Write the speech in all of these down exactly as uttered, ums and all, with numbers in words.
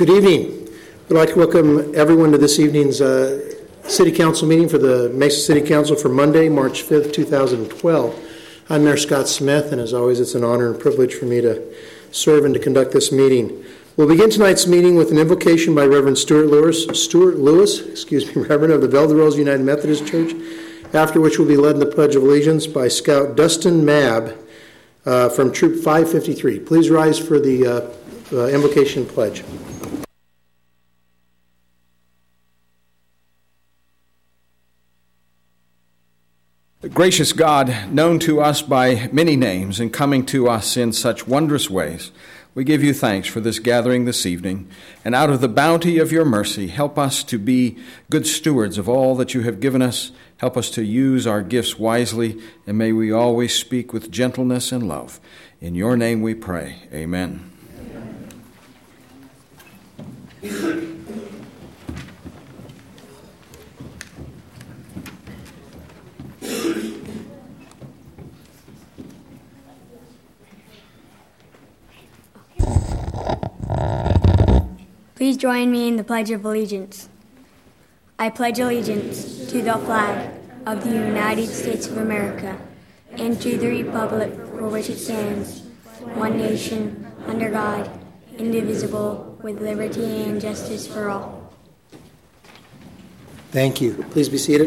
Good evening. We'd like to welcome everyone to this evening's uh, City Council meeting for the Mesa City Council for Monday, March fifth, twenty twelve. I'm Mayor Scott Smith, and as always, it's an honor and privilege for me to serve and to conduct this meeting. We'll begin tonight's meeting with an invocation by Reverend Stuart Lewis, Stuart Lewis, excuse me, Reverend of the Belle de Rose United Methodist Church, after which we'll be led in the Pledge of Allegiance by Scout Dustin Mabb uh, from Troop five fifty-three. Please rise for the uh, uh, invocation pledge. Gracious God, known to us by many names and coming to us in such wondrous ways, we give you thanks for this gathering this evening, and out of the bounty of your mercy, help us to be good stewards of all that you have given us. Help us to use our gifts wisely, and may we always speak with gentleness and love. In your name we pray. Amen. Amen. Please join me in the Pledge of Allegiance. I pledge allegiance to the flag of the United States of America and to the republic for which it stands, one nation, under God, indivisible, with liberty and justice for all. Thank you. Please be seated.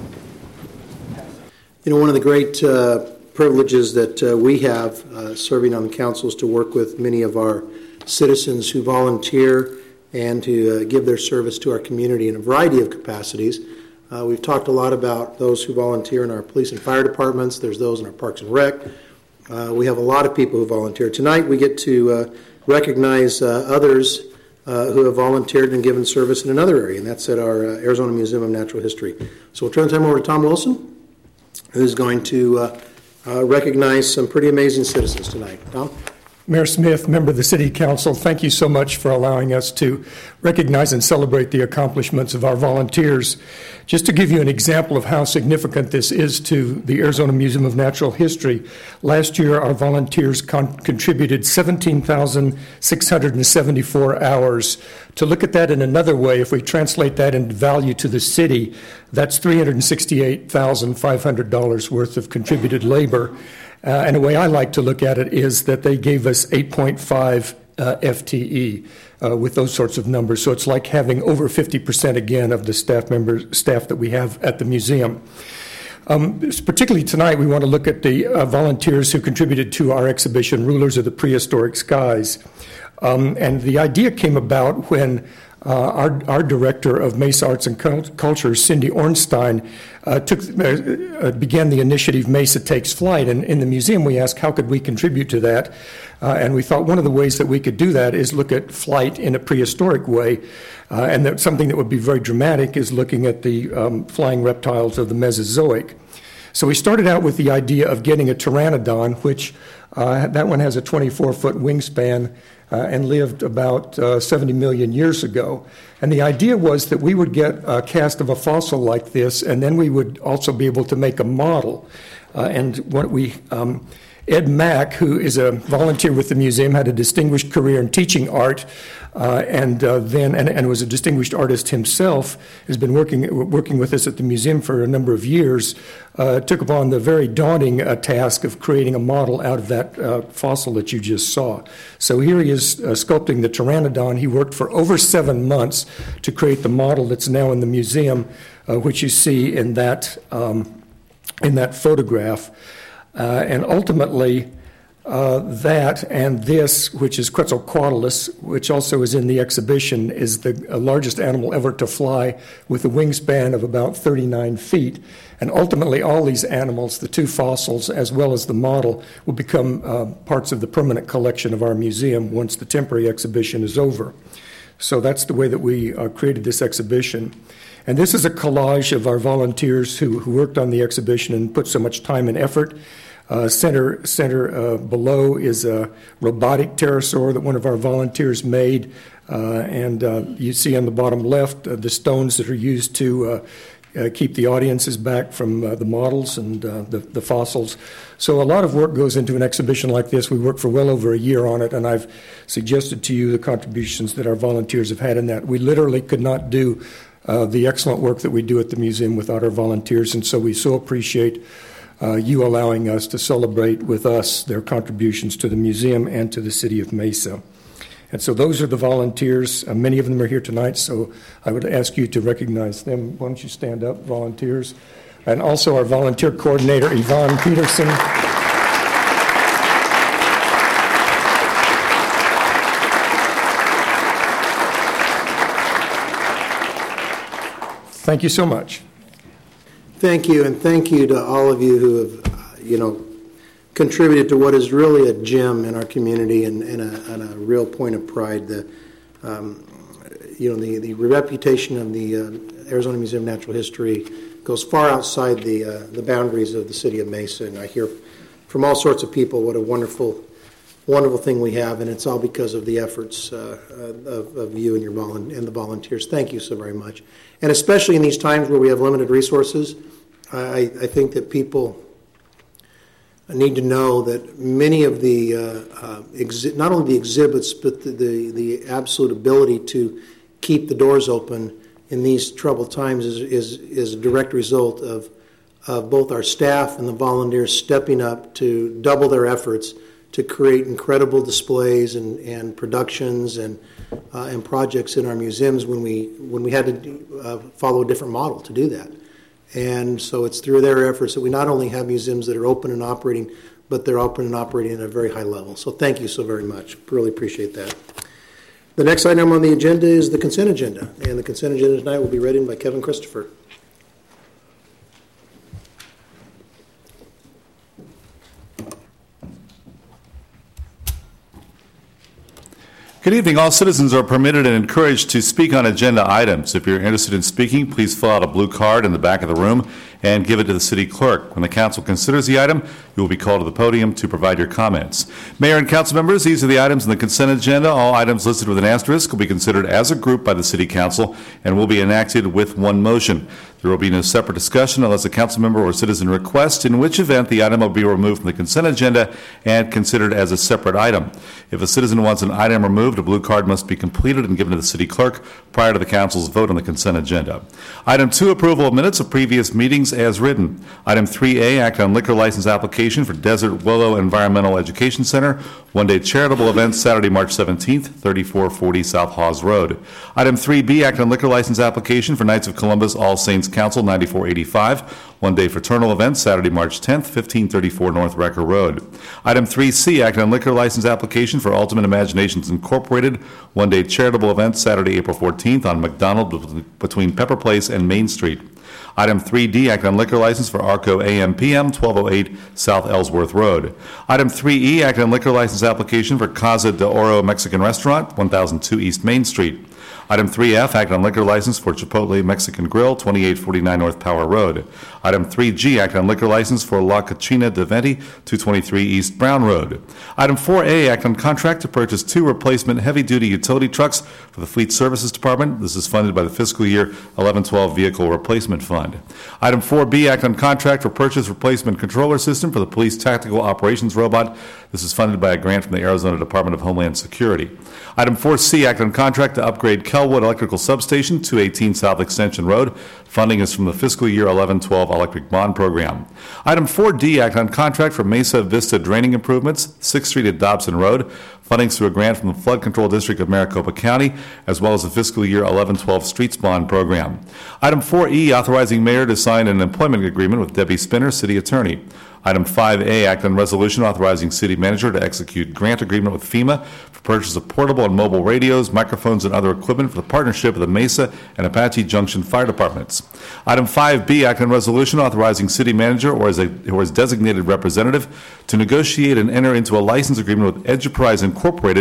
You know, one of the great uh, privileges that uh, we have uh, serving on the council is to work with many of our citizens who volunteer and to uh, give their service to our community in a variety of capacities. Uh, we've talked a lot about those who volunteer in our police and fire departments. There's those in our parks and rec. Uh, we have a lot of people who volunteer. Tonight we get to uh, recognize uh, others uh, who have volunteered and given service in another area, and that's at our uh, Arizona Museum of Natural History. So we'll turn the time over to Tom Wilson, who's going to uh, uh, recognize some pretty amazing citizens tonight. Tom? Mayor Smith, member of the City Council, thank you so much for allowing us to recognize and celebrate the accomplishments of our volunteers. Just to give you an example of how significant this is to the Arizona Museum of Natural History, last year our volunteers con- contributed seventeen thousand six hundred seventy-four hours. To look at that in another way, if we translate that into value to the city, that's three hundred sixty-eight thousand five hundred dollars worth of contributed labor. Uh, and the way I like to look at it is that they gave us eight point five uh, F T E uh, with those sorts of numbers. So it's like having over fifty percent again of the staff members, staff that we have at the museum. Um, particularly tonight, we want to look at the uh, volunteers who contributed to our exhibition, Rulers of the Prehistoric Skies. Um, and the idea came about when Uh, our, our director of Mesa Arts and Culture, Cindy Ornstein, uh, took, uh, began the initiative Mesa Takes Flight. And in the museum, we asked, how could we contribute to that? Uh, and we thought one of the ways that we could do that is look at flight in a prehistoric way. Uh, and that something that would be very dramatic is looking at the um, flying reptiles of the Mesozoic. So we started out with the idea of getting a pteranodon, which uh, that one has a twenty-four foot wingspan, Uh, and lived about uh, seventy million years ago. And the idea was that we would get a cast of a fossil like this, and then we would also be able to make a model. Uh, and what we, um, Ed Mack, who is a volunteer with the museum, had a distinguished career in teaching art, uh, and uh, then and, and was a distinguished artist himself. Has been working working with us at the museum for a number of years. Uh, took upon the very daunting uh, task of creating a model out of that uh, fossil that you just saw. So here he is uh, sculpting the pteranodon. He worked for over seven months to create the model that's now in the museum, uh, which you see in that um, in that photograph. Uh, and ultimately, uh, that and this, which is Quetzalcoatlus, which also is in the exhibition, is the uh, largest animal ever to fly with a wingspan of about thirty-nine feet. And ultimately, all these animals, the two fossils as well as the model, will become uh, parts of the permanent collection of our museum once the temporary exhibition is over. So that's the way that we uh, created this exhibition. And this is a collage of our volunteers who, who worked on the exhibition and put so much time and effort. Uh, center center uh, below is a robotic pterosaur that one of our volunteers made. Uh, and uh, you see on the bottom left uh, the stones that are used to uh, uh, keep the audiences back from uh, the models and uh, the, the fossils. So a lot of work goes into an exhibition like this. We worked for well over a year on it, and I've suggested to you the contributions that our volunteers have had in that. We literally could not do uh, the excellent work that we do at the museum without our volunteers, and so we so appreciate uh, you allowing us to celebrate with us their contributions to the museum and to the city of Mesa. And so those are the volunteers. Uh, many of them are here tonight, so I would ask you to recognize them. Why don't you stand up, volunteers? And also our volunteer coordinator, Yvonne Peterson. Thank you so much. Thank you, and thank you to all of you who have, uh, you know, contributed to what is really a gem in our community and, and, a, and a real point of pride. The, um, you know, the, the reputation of the uh, Arizona Museum of Natural History goes far outside the uh, the boundaries of the city of Mesa, and I hear from all sorts of people what a wonderful, wonderful thing we have, and it's all because of the efforts uh, of, of you and your volu- and the volunteers. Thank you so very much, and especially in these times where we have limited resources, I, I think that people I need to know that many of the, uh, uh, exi- not only the exhibits, but the, the, the absolute ability to keep the doors open in these troubled times is, is, is a direct result of, of both our staff and the volunteers stepping up to double their efforts to create incredible displays and, and productions and, uh, and projects in our museums when we, when we had to uh, follow a different model to do that. And so it's through their efforts that we not only have museums that are open and operating, but they're open and operating at a very high level. So thank you so very much. Really appreciate that. The next item on the agenda is the consent agenda. And the consent agenda tonight will be read by Kevin Christopher. Good evening. All citizens are permitted and encouraged to speak on agenda items. If you're interested in speaking, please fill out a blue card in the back of the room and give it to the city clerk. When the council considers the item, you will be called to the podium to provide your comments. Mayor and council members, these are the items on the consent agenda. All items listed with an asterisk will be considered as a group by the city council and will be enacted with one motion. There will be no separate discussion unless a council member or citizen requests, in which event the item will be removed from the consent agenda and considered as a separate item. If a citizen wants an item removed, a blue card must be completed and given to the city clerk prior to the council's vote on the consent agenda. Item two, approval of minutes of previous meetings as written. Item three A, act on liquor license application for Desert Willow Environmental Education Center, one-day charitable event Saturday, March seventeenth, thirty-four forty South Hawes Road. Item three B, act on liquor license application for Knights of Columbus All Saints Council, ninety-four eighty-five, one-day fraternal event Saturday, March tenth, fifteen thirty-four North Wrecker Road. Item three C, act on liquor license application for Ultimate Imaginations Incorporated, one-day charitable event Saturday, April fourteenth on McDonald between Pepper Place and Main Street. Item three D, act on liquor license for Arco A M P M, twelve oh eight South Ellsworth Road. Item three E, act on liquor license application for Casa de Oro Mexican Restaurant, one thousand two East Main Street. Item three F, act on liquor license for Chipotle Mexican Grill, twenty-eight forty-nine North Power Road. Item three G, act on liquor license for La Cucina de Venti, two twenty-three East Brown Road. Item four A, act on contract to purchase two replacement heavy-duty utility trucks for the Fleet Services Department. This is funded by the fiscal year eleven twelve Vehicle Replacement Fund. Item four B, act on contract for purchase replacement controller system for the Police Tactical Operations Robot. This is funded by a grant from the Arizona Department of Homeland Security. Item four C, act on contract to upgrade Kelwood Electrical Substation, two eighteen South Extension Road. Funding is from the fiscal year eleven twelve Electric Bond Program. Item four D, act on contract for Mesa Vista Draining Improvements, sixth Street at Dobson Road. Funding through a grant from the Flood Control District of Maricopa County, as well as the fiscal year eleven twelve Streets Bond Program. Item four E, authorizing mayor to sign an employment agreement with Debbie Spinner, City Attorney. Item five A, act on resolution authorizing city manager to execute grant agreement with FEMA for purchase of portable and mobile radios, microphones, and other equipment for the partnership of the Mesa and Apache Junction Fire Departments. Item five B, act on resolution authorizing city manager or as a or as designated representative to negotiate and enter into a license agreement with Enterprise Incorporated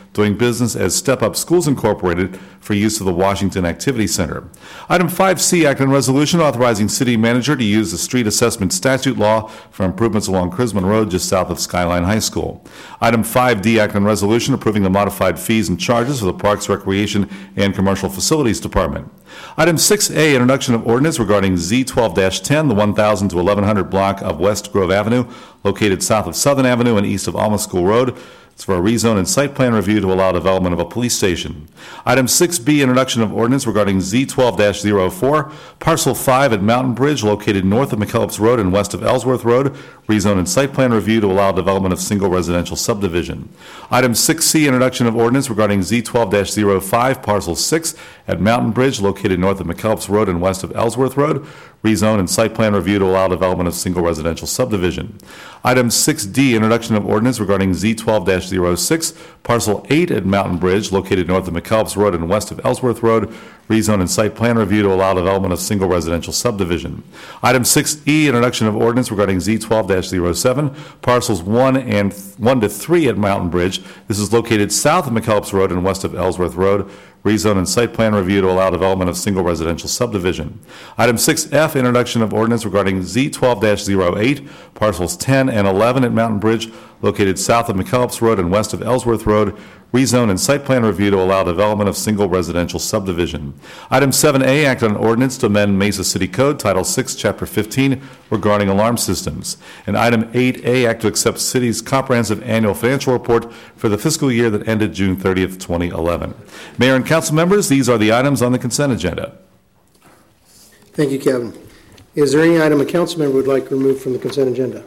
doing business as Step Up Schools Incorporated for use of the Washington Activity Center. Item five C, act on resolution authorizing city manager to use the street assessment statute law for improvements along Crisman Road just south of Skyline High School. Item five D, act on resolution approving the modified fees and charges for the Parks, Recreation, and Commercial Facilities Department. Item six A, introduction of ordinance regarding Z twelve ten, the one thousand to eleven hundred block of West Grove Avenue, located south of Southern Avenue and east of Alma School Road. It's for a rezone and site plan review to allow development of a police station. Item six B, introduction of ordinance regarding Z twelve oh four, parcel five at Mountain Bridge, located north of McKellips Road and west of Ellsworth Road, rezone and site plan review to allow development of single residential subdivision. Item six C, introduction of ordinance regarding Z twelve oh five, parcel six at Mountain Bridge, located north of McKellips Road and west of Ellsworth Road, rezone and site plan review to allow development of single residential subdivision. Item six D, introduction of ordinance regarding Z twelve oh six, parcel eight at Mountain Bridge, located north of McKellips Road and west of Ellsworth Road, rezone and site plan review to allow development of single residential subdivision. Item six E, introduction of ordinance regarding Z twelve oh seven, parcels one and one to three at Mountain Bridge. This is located south of McKellips Road and west of Ellsworth Road, rezone and site plan review to allow development of single residential subdivision. Item six F, introduction of ordinance regarding Z twelve oh eight, parcels ten and eleven at Mountain Bridge, located south of McKellips Road and west of Ellsworth Road, rezone and site plan review to allow development of single residential subdivision. Item seven A, act on an ordinance to amend Mesa City Code, Title six, Chapter fifteen, regarding alarm systems. And item eight A, act to accept city's comprehensive annual financial report for the fiscal year that ended June thirtieth, twenty eleven. Mayor and council members, these are the items on the consent agenda. Thank you, Kevin. Is there any item a council member would like to remove from the consent agenda?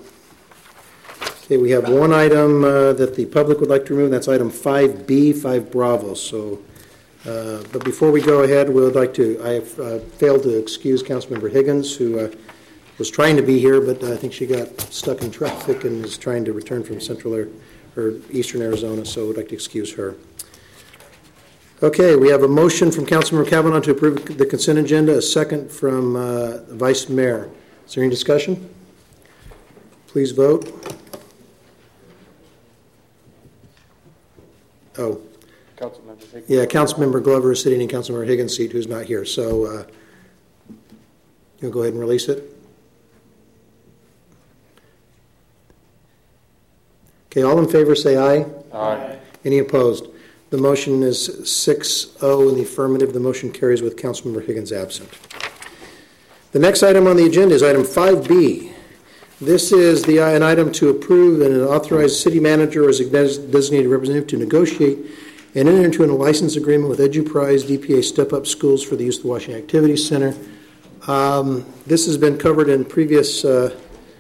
Okay, we have one item uh, that the public would like to remove. That's item five B, five Bravo. So, uh, but before we go ahead, we would like to, I have uh, failed to excuse Councilmember Higgins, who uh, was trying to be here, but I think she got stuck in traffic and is trying to return from Central or, or Eastern Arizona, so I would like to excuse her. Okay, we have a motion from Councilmember Kavanaugh to approve the consent agenda, a second from uh, Vice Mayor. Is there any discussion? Please vote. Oh. Councilmember Higgins. Yeah, Councilmember Glover is sitting in Councilmember Higgins' seat, who's not here. So uh, you'll go ahead and release it. Okay, all in favor say aye. Aye. Any opposed? The motion is six oh in the affirmative. The motion carries with Councilmember Higgins absent. The next item on the agenda is item five B. This is the, an item to approve and authorize city manager as a designated representative to negotiate and enter into a license agreement with EduPrise D P A Step Up Schools for the use of the Washington Activity Center. Um, this has been covered in previous uh,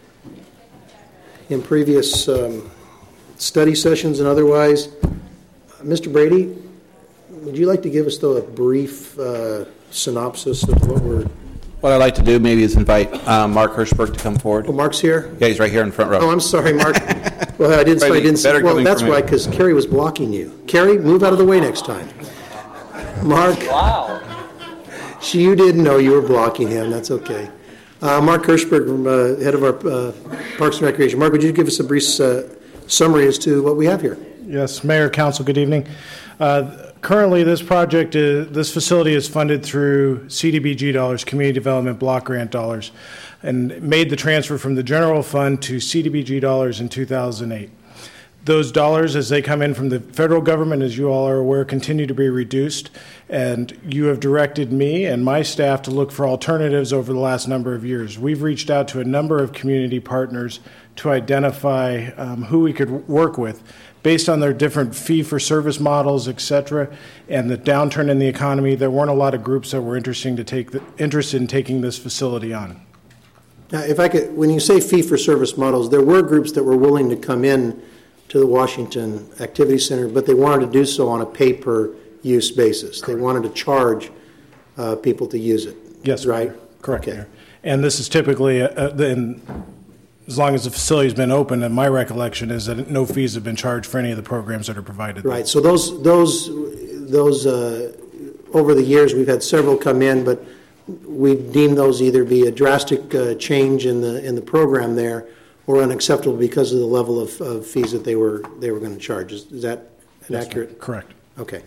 in previous um, study sessions and otherwise. Mister Brady, would you like to give us, though, a brief uh, synopsis of what we're... What I'd like to do maybe is invite uh, Mark Hirschberg to come forward. Oh, Mark's here? Yeah, he's right here in front row. Oh, I'm sorry, Mark. Well, I didn't, I didn't see... Well, that's why, because Carrie was blocking you. Carrie, move out of the way next time. Mark. Wow. She, you didn't know you were blocking him. That's okay. Uh, Mark Hirschberg, uh, head of our uh, Parks and Recreation. Mark, would you give us a brief uh, summary as to what we have here? Yes, Mayor, Council, good evening. Uh, currently, this project, is, this facility is funded through C D B G dollars, Community Development Block Grant dollars, and made the transfer from the general fund to C D B G dollars in two thousand eight. Those dollars, as they come in from the federal government, as you all are aware, continue to be reduced, and you have directed me and my staff to look for alternatives over the last number of years. We've reached out to a number of community partners to identify um, who we could work with based on their different fee-for-service models, et cetera, and the downturn in the economy. There weren't a lot of groups that were interesting to take the, interested in taking this facility on. Now, if I could, when you say fee-for-service models, there were groups that were willing to come in to the Washington Activity Center, but they wanted to do so on a pay-per-use basis. Correct. They wanted to charge uh, people to use it. Yes, right? Correct. Okay. And this is typically, uh, then, as long as the facility's been open, and my recollection is that no fees have been charged for any of the programs that are provided. Right. So those those those uh, over the years we've had several come in, but we deem those either be a drastic uh, change in the in the program there, or unacceptable because of the level of, of fees that they were they were going to charge. Is, is that inaccurate? Correct. Okay.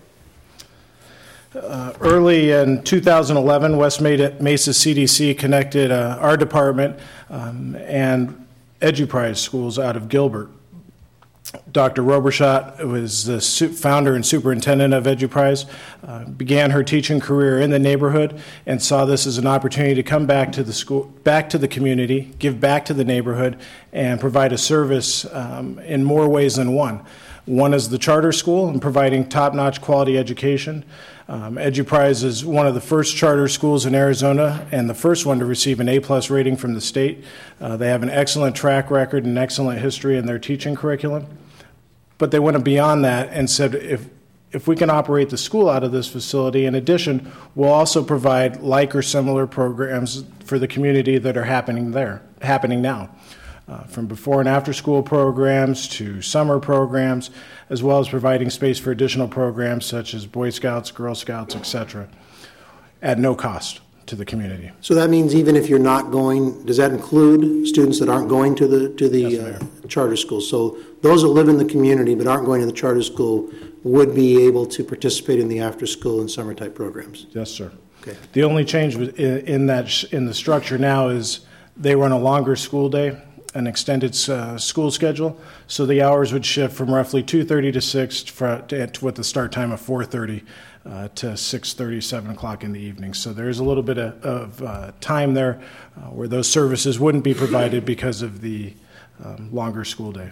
Uh, early in two thousand eleven, West Mesa C D C connected uh, our department um, and EduPrise schools out of Gilbert. Doctor Robershot was the founder and superintendent of EduPrise, uh, began her teaching career in the neighborhood and saw this as an opportunity to come back to the school, back to the community, give back to the neighborhood, and provide a service um, in more ways than one. One is the charter school and providing top-notch quality education. Um, EduPrise is one of the first charter schools in Arizona and the first one to receive an A-plus rating from the state. Uh, they have an excellent track record and excellent history in their teaching curriculum. But they went beyond that and said, if if we can operate the school out of this facility, in addition, we'll also provide like or similar programs for the community that are happening there, happening now. Uh, from before and after school programs to summer programs, as well as providing space for additional programs such as Boy Scouts, Girl Scouts, et cetera, at no cost to the community. So that means even if you're not going, does that include students that aren't going to the to the Yes, uh, charter school? So those that live in the community but aren't going to the charter school would be able to participate in the after school and summer type programs? Yes, sir. Okay. The only change in, in that in the structure now is they run a longer school day, an extended uh, school schedule, so the hours would shift from roughly two thirty to six for, to, with the start time of four thirty uh, to six thirty, seven o'clock in the evening. So there's a little bit of, of uh, time there uh, where those services wouldn't be provided because of the um, longer school day.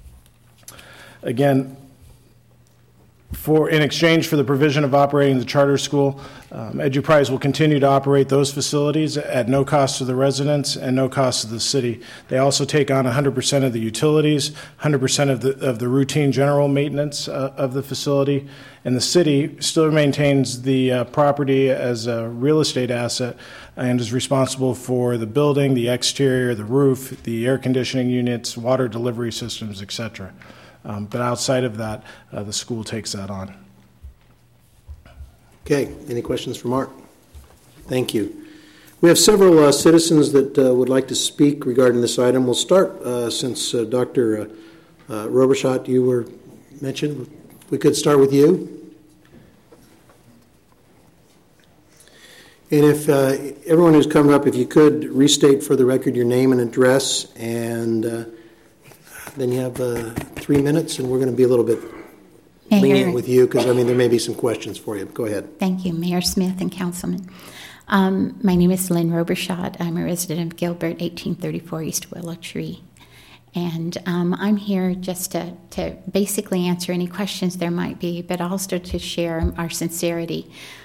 Again, For, in exchange for the provision of operating the charter school, um, EduPrise will continue to operate those facilities at no cost to the residents and no cost to the city. They also take on one hundred percent of the utilities, one hundred percent of the of the routine general maintenance uh, of the facility, and the city still maintains the uh, property as a real estate asset and is responsible for the building, the exterior, the roof, the air conditioning units, water delivery systems, et cetera. Um, but outside of that, uh, the school takes that on. Okay, any questions for Mark? Thank you. We have several uh, citizens that uh, would like to speak regarding this item. We'll start, uh, since uh, Doctor Uh, uh, Robershot, you were mentioned. We could start with you. And if uh, everyone who's coming up, if you could restate for the record your name and address, and uh, then you have uh, three minutes, and we're going to be a little bit Mayor, lenient with you because, I mean, there may be some questions for you. Go ahead. Thank you, Mayor Smith and Councilman. Um, my name is Lynn Robershot. I'm a resident of Gilbert, eighteen thirty-four East Willow Tree. And um, I'm here just to, to basically answer any questions there might be, but also to share our sincerity.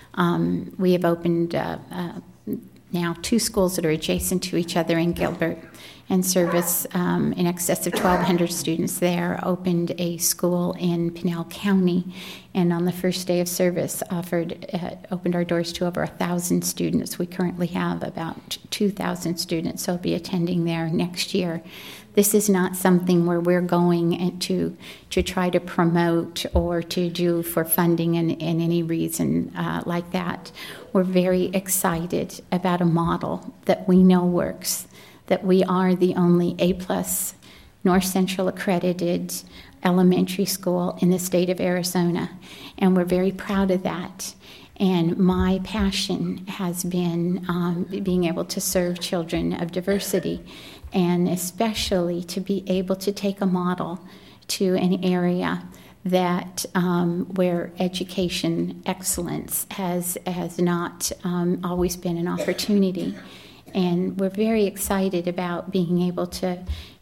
Um, we have opened uh, uh, now two schools that are adjacent to each other in Gilbert and service um, in excess of twelve hundred students there, opened a school in Pinell County, and on the first day of service offered uh, opened our doors to over one thousand students. We currently have about two thousand students, so I'll be attending there next year. This is not something where we're going to to try to promote or to do for funding in, in any reason uh, like that. We're very excited about a model that we know works, that we are the only A-plus North Central accredited elementary school in the state of Arizona, and we're very proud of that. And my passion has been um, being able to serve children of diversity, and especially to be able to take a model to an area that um, where education excellence has has not um, always been an opportunity. And we're very excited about being able to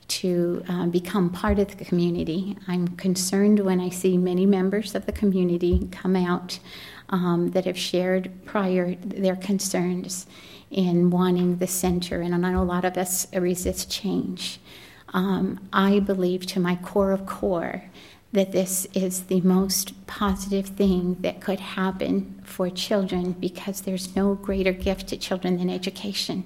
to um, become part of the community. I'm concerned when I see many members of the community come out um, that have shared prior their concerns in wanting the center, and I know a lot of us resist change. Um, I believe to my core of core that this is the most positive thing that could happen for children, because there's no greater gift to children than education.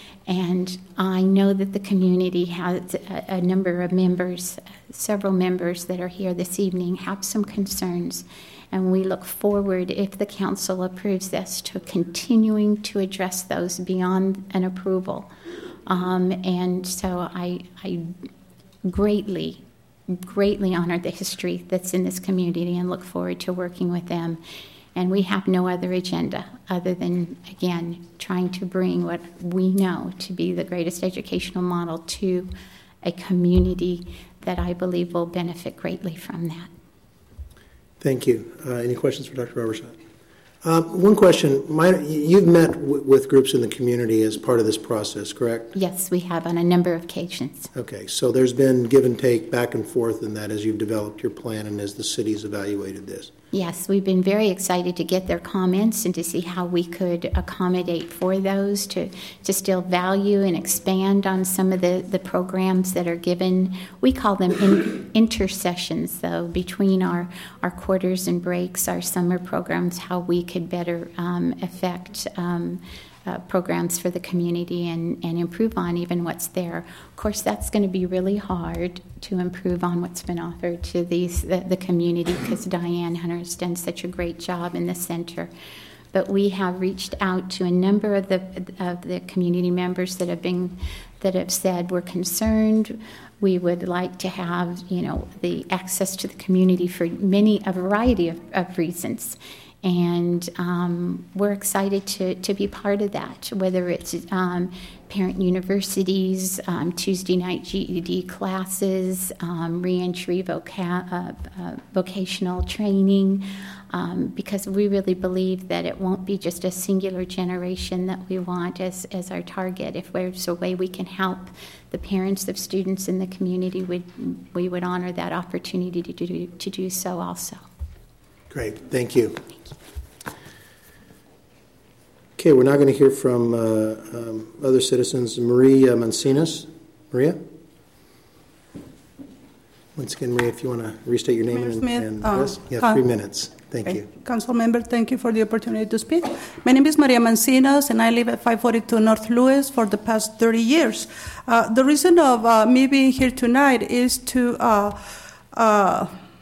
And I know that the community has a, a number of members, several members that are here this evening, have some concerns. And we look forward, if the council approves this, to continuing to address those beyond an approval. Um, and so I, I greatly greatly honor the history that's in this community and look forward to working with them. And we have no other agenda other than, again, trying to bring what we know to be the greatest educational model to a community that I believe will benefit greatly from that. Thank you. Uh, any questions for Doctor Robershot? Uh, one question. My, you've met w- with groups in the community as part of this process, correct? Yes, we have on a number of occasions. Okay, so there's been give and take back and forth in that as you've developed your plan and as the city's evaluated this. Yes, we've been very excited to get their comments and to see how we could accommodate for those, to, to still value and expand on some of the, the programs that are given. We call them in, intersessions, though, between our, our quarters and breaks, our summer programs, how we could better um, affect um, uh, programs for the community and, and improve on even what's there. Of course, that's going to be really hard to improve on what's been offered to these the, the community, because Diane Hunter has done such a great job in the center. But we have reached out to a number of the of the community members that have been that have said we're concerned. We would like to have, you know, the access to the community for many a variety of, of reasons. And um, we're excited to, to be part of that, whether it's um, parent universities, um, Tuesday night G E D classes, um, reentry voca- uh, uh, vocational training, um, because we really believe that it won't be just a singular generation that we want as, as our target. If there's a way we can help the parents of students in the community, we'd, we would honor that opportunity to do, to do so also. Great, thank you. Okay, we're now going to hear from uh, um, other citizens. Maria Mancinas. Maria? Once again, Maria, if you want to restate your name Mayor and, Smith, and uh, address. You have three minutes. Thank okay. you. Council member, thank you for the opportunity to speak. My name is Maria Mancinas, and I live at five forty-two North Lewis for the past thirty years. Uh, the reason of uh, me being here tonight is to uh, uh,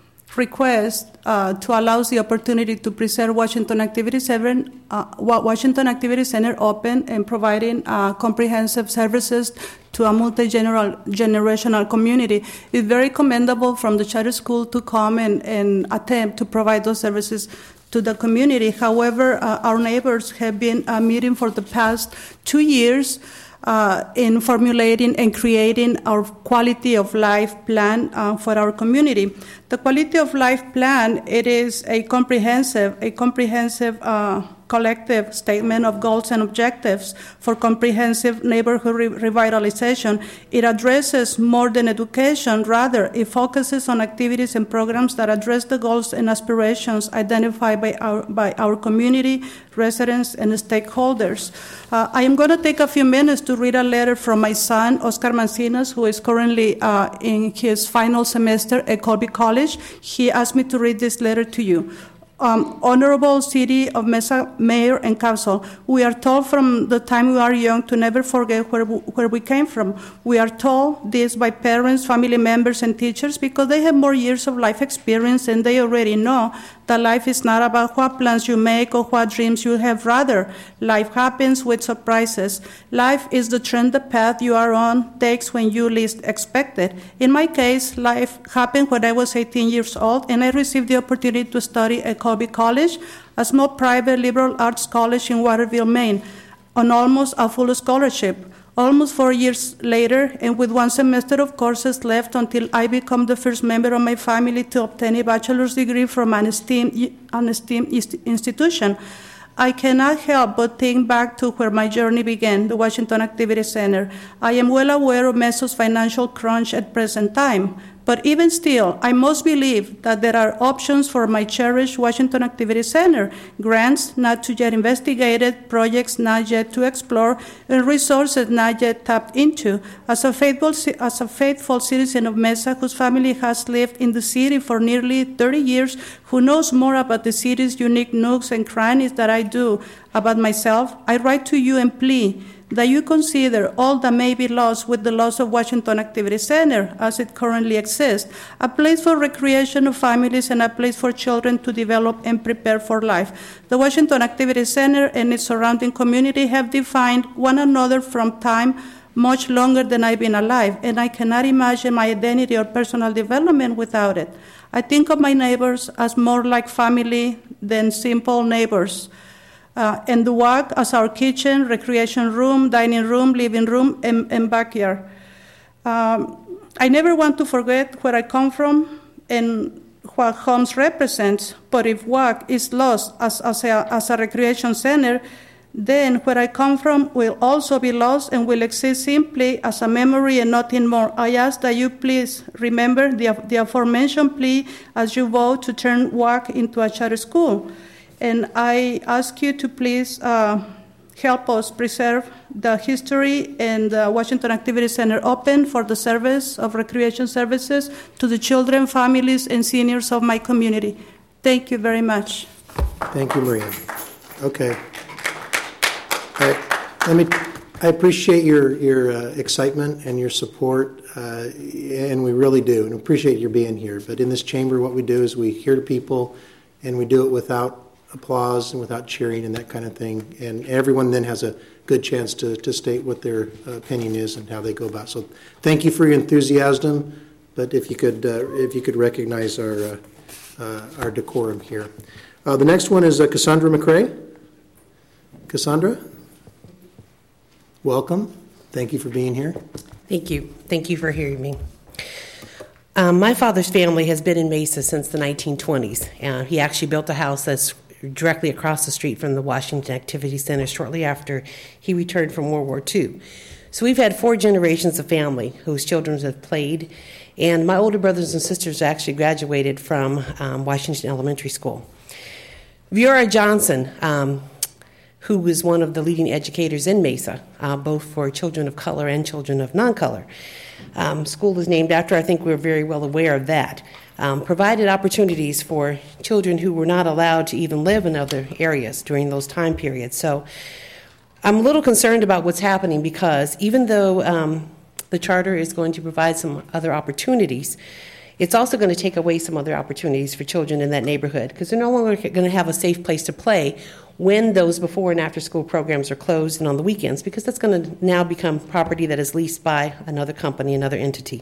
request uh, to allow the opportunity to preserve Washington Activity Center, uh, Washington Activity Center open and providing uh, comprehensive services to a multi-generational community. It's very commendable from the charter school to come and, and attempt to provide those services to the community. However, uh, our neighbors have been uh, meeting for the past two years Uh, in formulating and creating our quality of life plan uh, for our community. The quality of life plan, it is a comprehensive, a comprehensive uh, collective statement of goals and objectives for comprehensive neighborhood re- revitalization. It addresses more than education, rather it focuses on activities and programs that address the goals and aspirations identified by our, by our community, residents, and stakeholders. Uh, I am going to take a few minutes to read a letter from my son, Oscar Mancinas, who is currently uh, in his final semester at Colby College. He asked me to read this letter to you. Um, Honorable City of Mesa Mayor and Council, we are told from the time we are young to never forget where we, where we came from. We are told this by parents, family members, and teachers because they have more years of life experience and they already know that life is not about what plans you make or what dreams you have. Rather, life happens with surprises. Life is the trend the path you are on takes when you least expect it. In my case, life happened when I was eighteen years old and I received the opportunity to study at Colby College, a small private liberal arts college in Waterville, Maine, on almost a full scholarship. Almost four years later, and with one semester of courses left until I become the first member of my family to obtain a bachelor's degree from an esteemed, an esteemed institution, I cannot help but think back to where my journey began, the Washington Activity Center. I am well aware of Meso's financial crunch at present time, but even still, I must believe that there are options for my cherished Washington Activity Center, grants not yet investigated, projects not yet to explore, and resources not yet tapped into. As a faithful, as a faithful citizen of Mesa, whose family has lived in the city for nearly thirty years, who knows more about the city's unique nooks and crannies than I do about myself, I write to you and plea that you consider all that may be lost with the loss of Washington Activity Center as it currently exists, a place for recreation of families and a place for children to develop and prepare for life. The Washington Activity Center and its surrounding community have defined one another from time much longer than I've been alive, and I cannot imagine my identity or personal development without it. I think of my neighbors as more like family than simple neighbors. Uh, and the W A C as our kitchen, recreation room, dining room, living room, and, and backyard. Um, I never want to forget where I come from and what homes represents, but if W A C is lost as, as, a, as a recreation center, then where I come from will also be lost and will exist simply as a memory and nothing more. I ask that you please remember the, the aforementioned plea as you vote to turn W A C into a charter school. And I ask you to please uh, help us preserve the history and the Washington Activity Center open for the service of recreation services to the children, families, and seniors of my community. Thank you very much. Thank you, Maria. Okay. All right. Let me. I appreciate your your uh, excitement and your support, uh, and we really do, and appreciate your being here. But in this chamber, what we do is we hear people, and we do it without applause and without cheering and that kind of thing. And everyone then has a good chance to, to state what their opinion is and how they go about. So thank you for your enthusiasm. But if you could, uh, if you could recognize our uh, uh, our decorum here. Uh, the next one is uh, Cassandra McCrae. Cassandra, welcome. Thank you for being here. Thank you. Thank you for hearing me. Um, my father's family has been in Mesa since the nineteen twenties. Uh, he actually built a house that's directly across the street from the Washington Activity Center shortly after he returned from World War Two. So we've had four generations of family whose children have played, and my older brothers and sisters actually graduated from um, Washington Elementary School. Viora Johnson, um, who was one of the leading educators in Mesa, uh, both for children of color and children of non-color. Um, school is named after, I think we're very well aware of that. Um, provided opportunities for children who were not allowed to even live in other areas during those time periods. So I'm a little concerned about what's happening because even though um, the charter is going to provide some other opportunities, it's also going to take away some other opportunities for children in that neighborhood because they're no longer going to have a safe place to play when those before and after school programs are closed and on the weekends, because that's going to now become property that is leased by another company, another entity.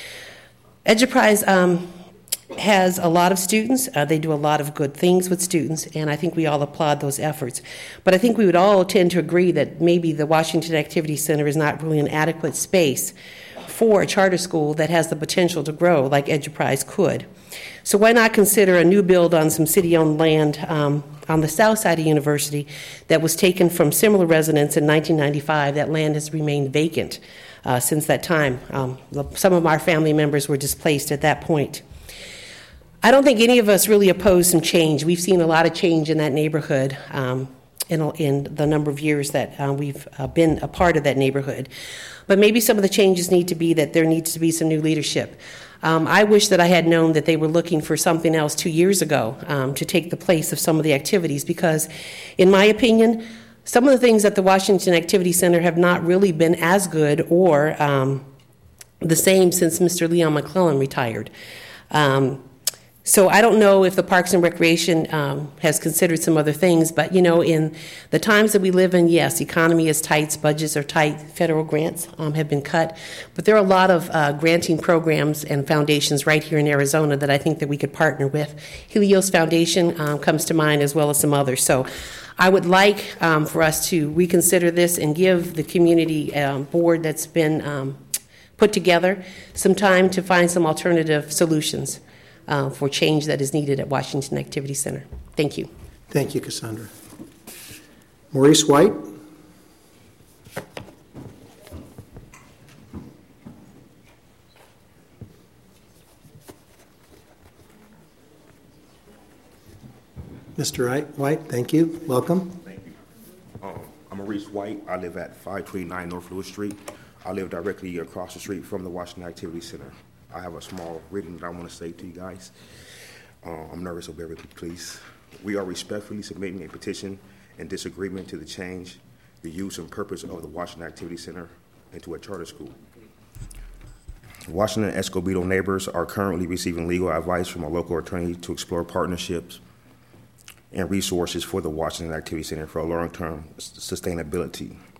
Enterprise um, has a lot of students. Uh, they do a lot of good things with students, and I think we all applaud those efforts. But I think we would all tend to agree that maybe the Washington Activity Center is not really an adequate space for a charter school that has the potential to grow like Enterprise could. So why not consider a new build on some city-owned land um, on the south side of University that was taken from similar residents in nineteen ninety-five. That land has remained vacant uh, since that time. Um, some of our family members were displaced at that point. I don't think any of us really oppose some change. We've seen a lot of change in that neighborhood um, in, in the number of years that uh, we've uh, been a part of that neighborhood. But maybe some of the changes need to be that there needs to be some new leadership. Um, I wish that I had known that they were looking for something else two years ago um, to take the place of some of the activities because, in my opinion, some of the things at the Washington Activity Center have not really been as good or um, the same since Mister Leon McClellan retired. Um, So I don't know if the Parks and Recreation um, has considered some other things, but, you know, in the times that we live in, yes, economy is tight, budgets are tight, federal grants um, have been cut, but there are a lot of uh, granting programs and foundations right here in Arizona that I think that we could partner with. Helios Foundation um, comes to mind as well as some others. So I would like um, for us to reconsider this and give the community um, board that's been um, put together some time to find some alternative solutions Uh, for change that is needed at Washington Activity Center. Thank you. Thank you, Cassandra. Maurice White. Mister White, thank you. Welcome. Thank you. Um, I'm Maurice White. I live at five twenty-nine North Lewis Street. I live directly across the street from the Washington Activity Center. I have a small reading that I want to say to you guys. Uh, I'm nervous, so bear with me, please. We are respectfully submitting a petition in disagreement to the change, the use and purpose of the Washington Activity Center into a charter school. Washington Escobedo neighbors are currently receiving legal advice from a local attorney to explore partnerships and resources for the Washington Activity Center for long-term sustainability.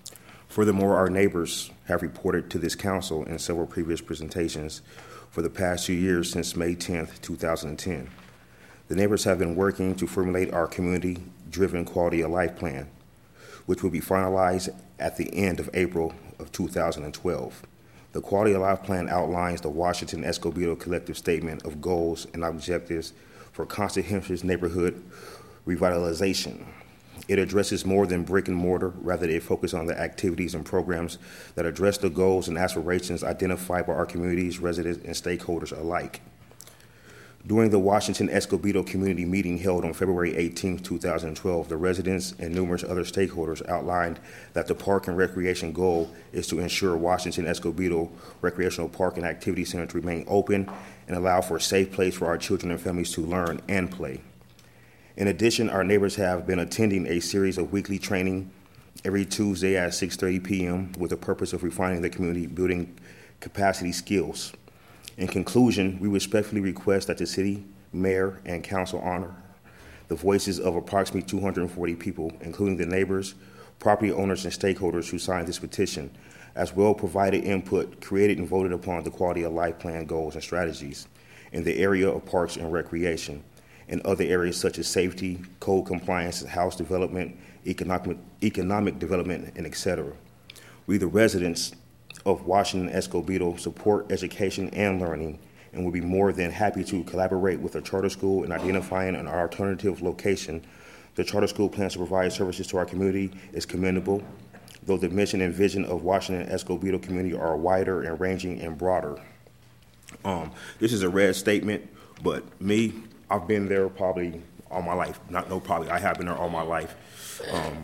Furthermore, our neighbors have reported to this council in several previous presentations for the past two years since May tenth, two thousand ten. The neighbors have been working to formulate our community-driven quality of life plan, which will be finalized at the end of April of two thousand twelve. The Quality of Life Plan outlines the Washington Escobedo Collective Statement of Goals and Objectives for Comprehensive Neighborhood Revitalization. It addresses more than brick and mortar, rather it focuses on the activities and programs that address the goals and aspirations identified by our communities, residents, and stakeholders alike. During the Washington Escobedo community meeting held on February eighteenth, two thousand twelve, the residents and numerous other stakeholders outlined that the park and recreation goal is to ensure Washington Escobedo Recreational Park and Activity Center to remain open and allow for a safe place for our children and families to learn and play. In addition, our neighbors have been attending a series of weekly training every Tuesday at six thirty p.m. with the purpose of refining the community building capacity skills. In conclusion, we respectfully request that the city, mayor, and council honor the voices of approximately two hundred forty people, including the neighbors, property owners, and stakeholders who signed this petition, as well provided input, created and voted upon the Quality of Life Plan goals and strategies in the area of parks and recreation, and other areas such as safety, code compliance, house development, economic, economic development, and et cetera. We, the residents of Washington Escobedo, support education and learning, and will be more than happy to collaborate with the charter school in identifying an alternative location. The charter school plans to provide services to our community is commendable, though the mission and vision of Washington Escobedo community are wider and ranging and broader. Um, this is a red statement, but me, I've been there probably all my life. Not no probably, I have been there all my life. Um,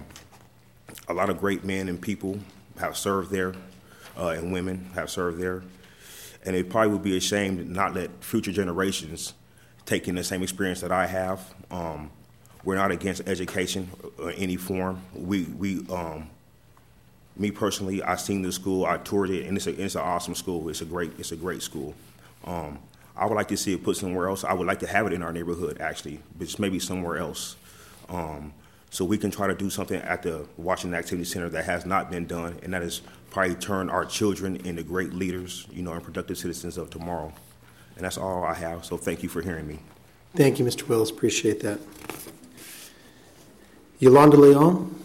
a lot of great men and people have served there. Uh, and women have served there. And it probably would be a shame to not let future generations take in the same experience that I have. Um, we're not against education in any form. We, we um, me personally, I've seen the school, I toured it, and it's, a, it's an awesome school. It's a great, it's a great school. Um, I would like to see it put somewhere else. I would like to have it in our neighborhood, actually, but just maybe somewhere else. Um, so we can try to do something at the Washington Activity Center that has not been done, and that is probably turn our children into great leaders, you know, and productive citizens of tomorrow. And that's all I have, so thank you for hearing me. Thank you, Mister Willis. Appreciate that. Yolanda Leon.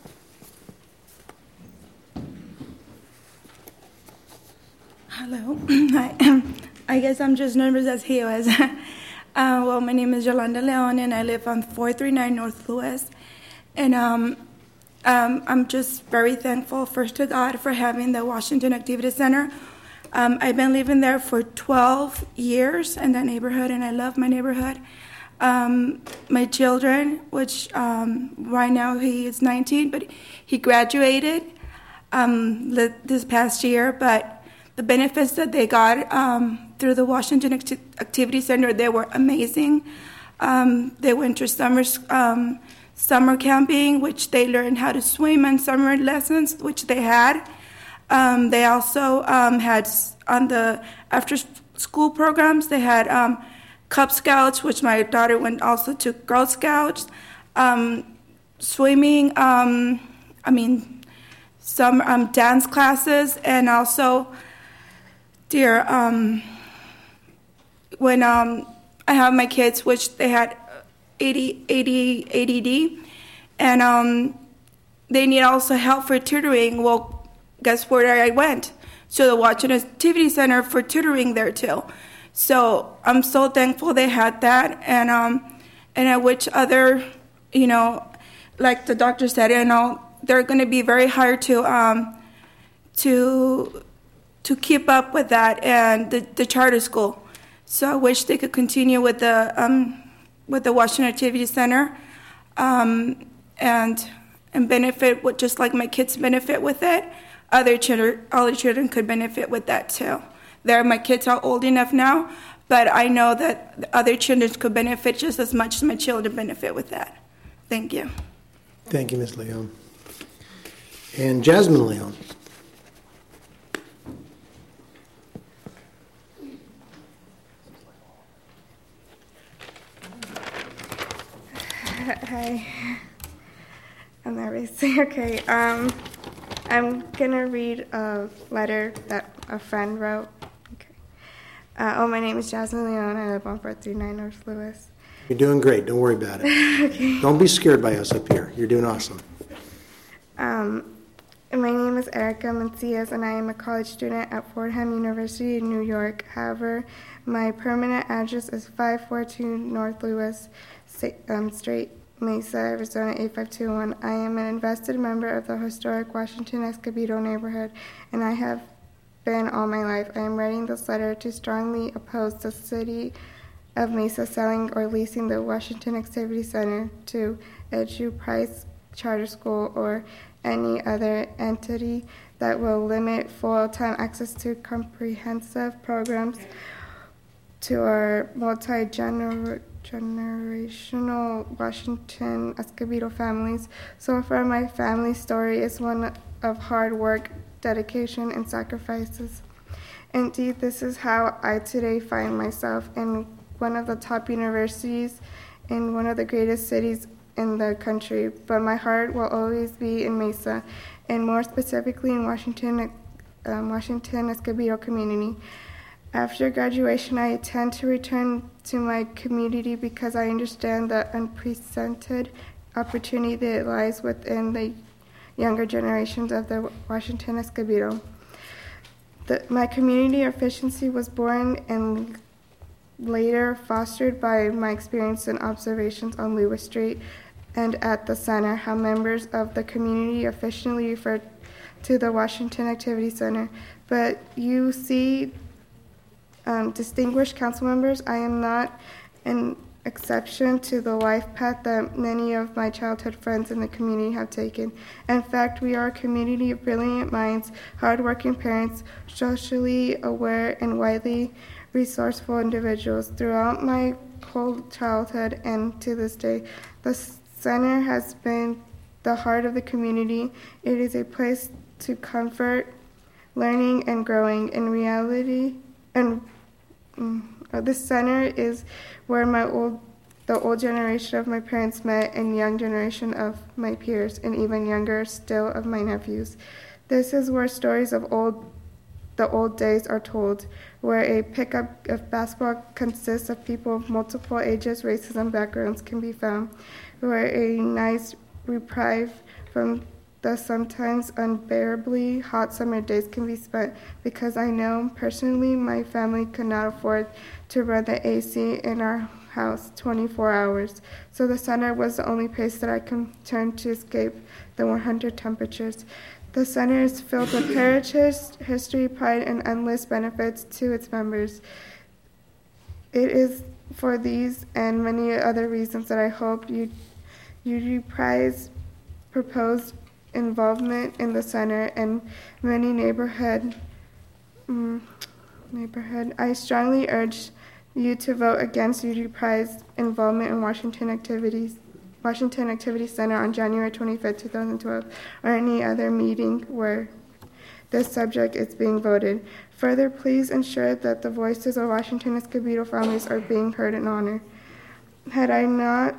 Hello. Hi. I guess I'm just nervous as he was. uh, well, my name is Yolanda Leon, and I live on four thirty-nine North Lewis. And um, um, I'm just very thankful, first to God, for having the Washington Activity Center. Um, I've been living there for twelve years in that neighborhood, and I love my neighborhood. Um, my children, which um, right now he is nineteen, but he graduated um, this past year, but the benefits that they got um, through the Washington Acti- Activity Center, they were amazing. Um, they went to summer um, summer camping, which they learned how to swim, and summer lessons, which they had. Um, they also um, had on the after-school programs, they had um, Cub Scouts, which my daughter went also to Girl Scouts, um, swimming, um, I mean, some um, dance classes, and also, dear, um, when um, I have my kids, which they had A D, A D, A D D, and um, they need also help for tutoring. Well, guess where I went? To the Washington Activity Center for tutoring there too. So I'm so thankful they had that, and um, and I wish other, you know, like the doctor said, you know, they're going to be very hard to um, to to keep up with that and the, the charter school. So I wish they could continue with the um, with the Washington Activity Center, um, and and benefit with just like my kids benefit with it. Other children, other children could benefit with that too. There, my kids are old enough now, but I know that other children could benefit just as much as my children benefit with that. Thank you. Thank you, Miz Leon. And Jasmine Leon. Hi. I'm nervous. Okay. Um, I'm going to read a letter that a friend wrote. Okay. Uh, oh, my name is Jasmine Leon. I live on four thirty-nine North Lewis. You're doing great. Don't worry about it. Okay. Don't be scared by us up here. You're doing awesome. Um, my name is Erica Mancias, and I am a college student at Fordham University in New York. However, my permanent address is five forty-two North Lewis um, Street, Mesa, Arizona eight five two one. I am an invested member of the historic Washington Escobedo neighborhood, and I have been all my life. I am writing this letter to strongly oppose the city of Mesa selling or leasing the Washington Activity Center to Edu Price Charter School or any other entity that will limit full-time access to comprehensive programs to our multi-generational Washington Escobedo families. So far, my family story is one of hard work, dedication, and sacrifices. Indeed, this is how I today find myself in one of the top universities in one of the greatest cities in the country, but my heart will always be in Mesa, and more specifically in Washington, um, Washington Escobedo community. After graduation, I intend to return to my community because I understand the unprecedented opportunity that lies within the younger generations of the Washington Escobedo. The, my community efficiency was born and later fostered by my experience and observations on Lewis Street and at the center, how members of the community efficiently refer to the Washington Activity Center. But you see, um, distinguished council members, I am not an exception to the life path that many of my childhood friends in the community have taken. In fact, we are a community of brilliant minds, hardworking parents, socially aware, and widely resourceful individuals. Throughout my whole childhood and to this day, the center has been the heart of the community. It is a place to comfort, learning, and growing. In reality, and um, this center is where my old, the old generation of my parents met, and young generation of my peers, and even younger still of my nephews. This is where stories of old the old days are told, where a pickup of basketball consists of people of multiple ages, races, and backgrounds can be found, where a nice reprieve from the sometimes unbearably hot summer days can be spent, because I know personally my family could not afford to run the A C in our house twenty-four hours, so the center was the only place that I can turn to escape the one hundred temperatures. The center is filled with heritage, history, pride, and endless benefits to its members. It is for these and many other reasons that I hope you you prize proposed involvement in the center and many neighborhood um, neighborhood. I strongly urge you to vote against U G Prize involvement in Washington activities. Washington Activity Center on January twenty-fifth, twenty twelve, or any other meeting where this subject is being voted. Further, please ensure that the voices of Washington Escobedo families are being heard and honored. Had I not,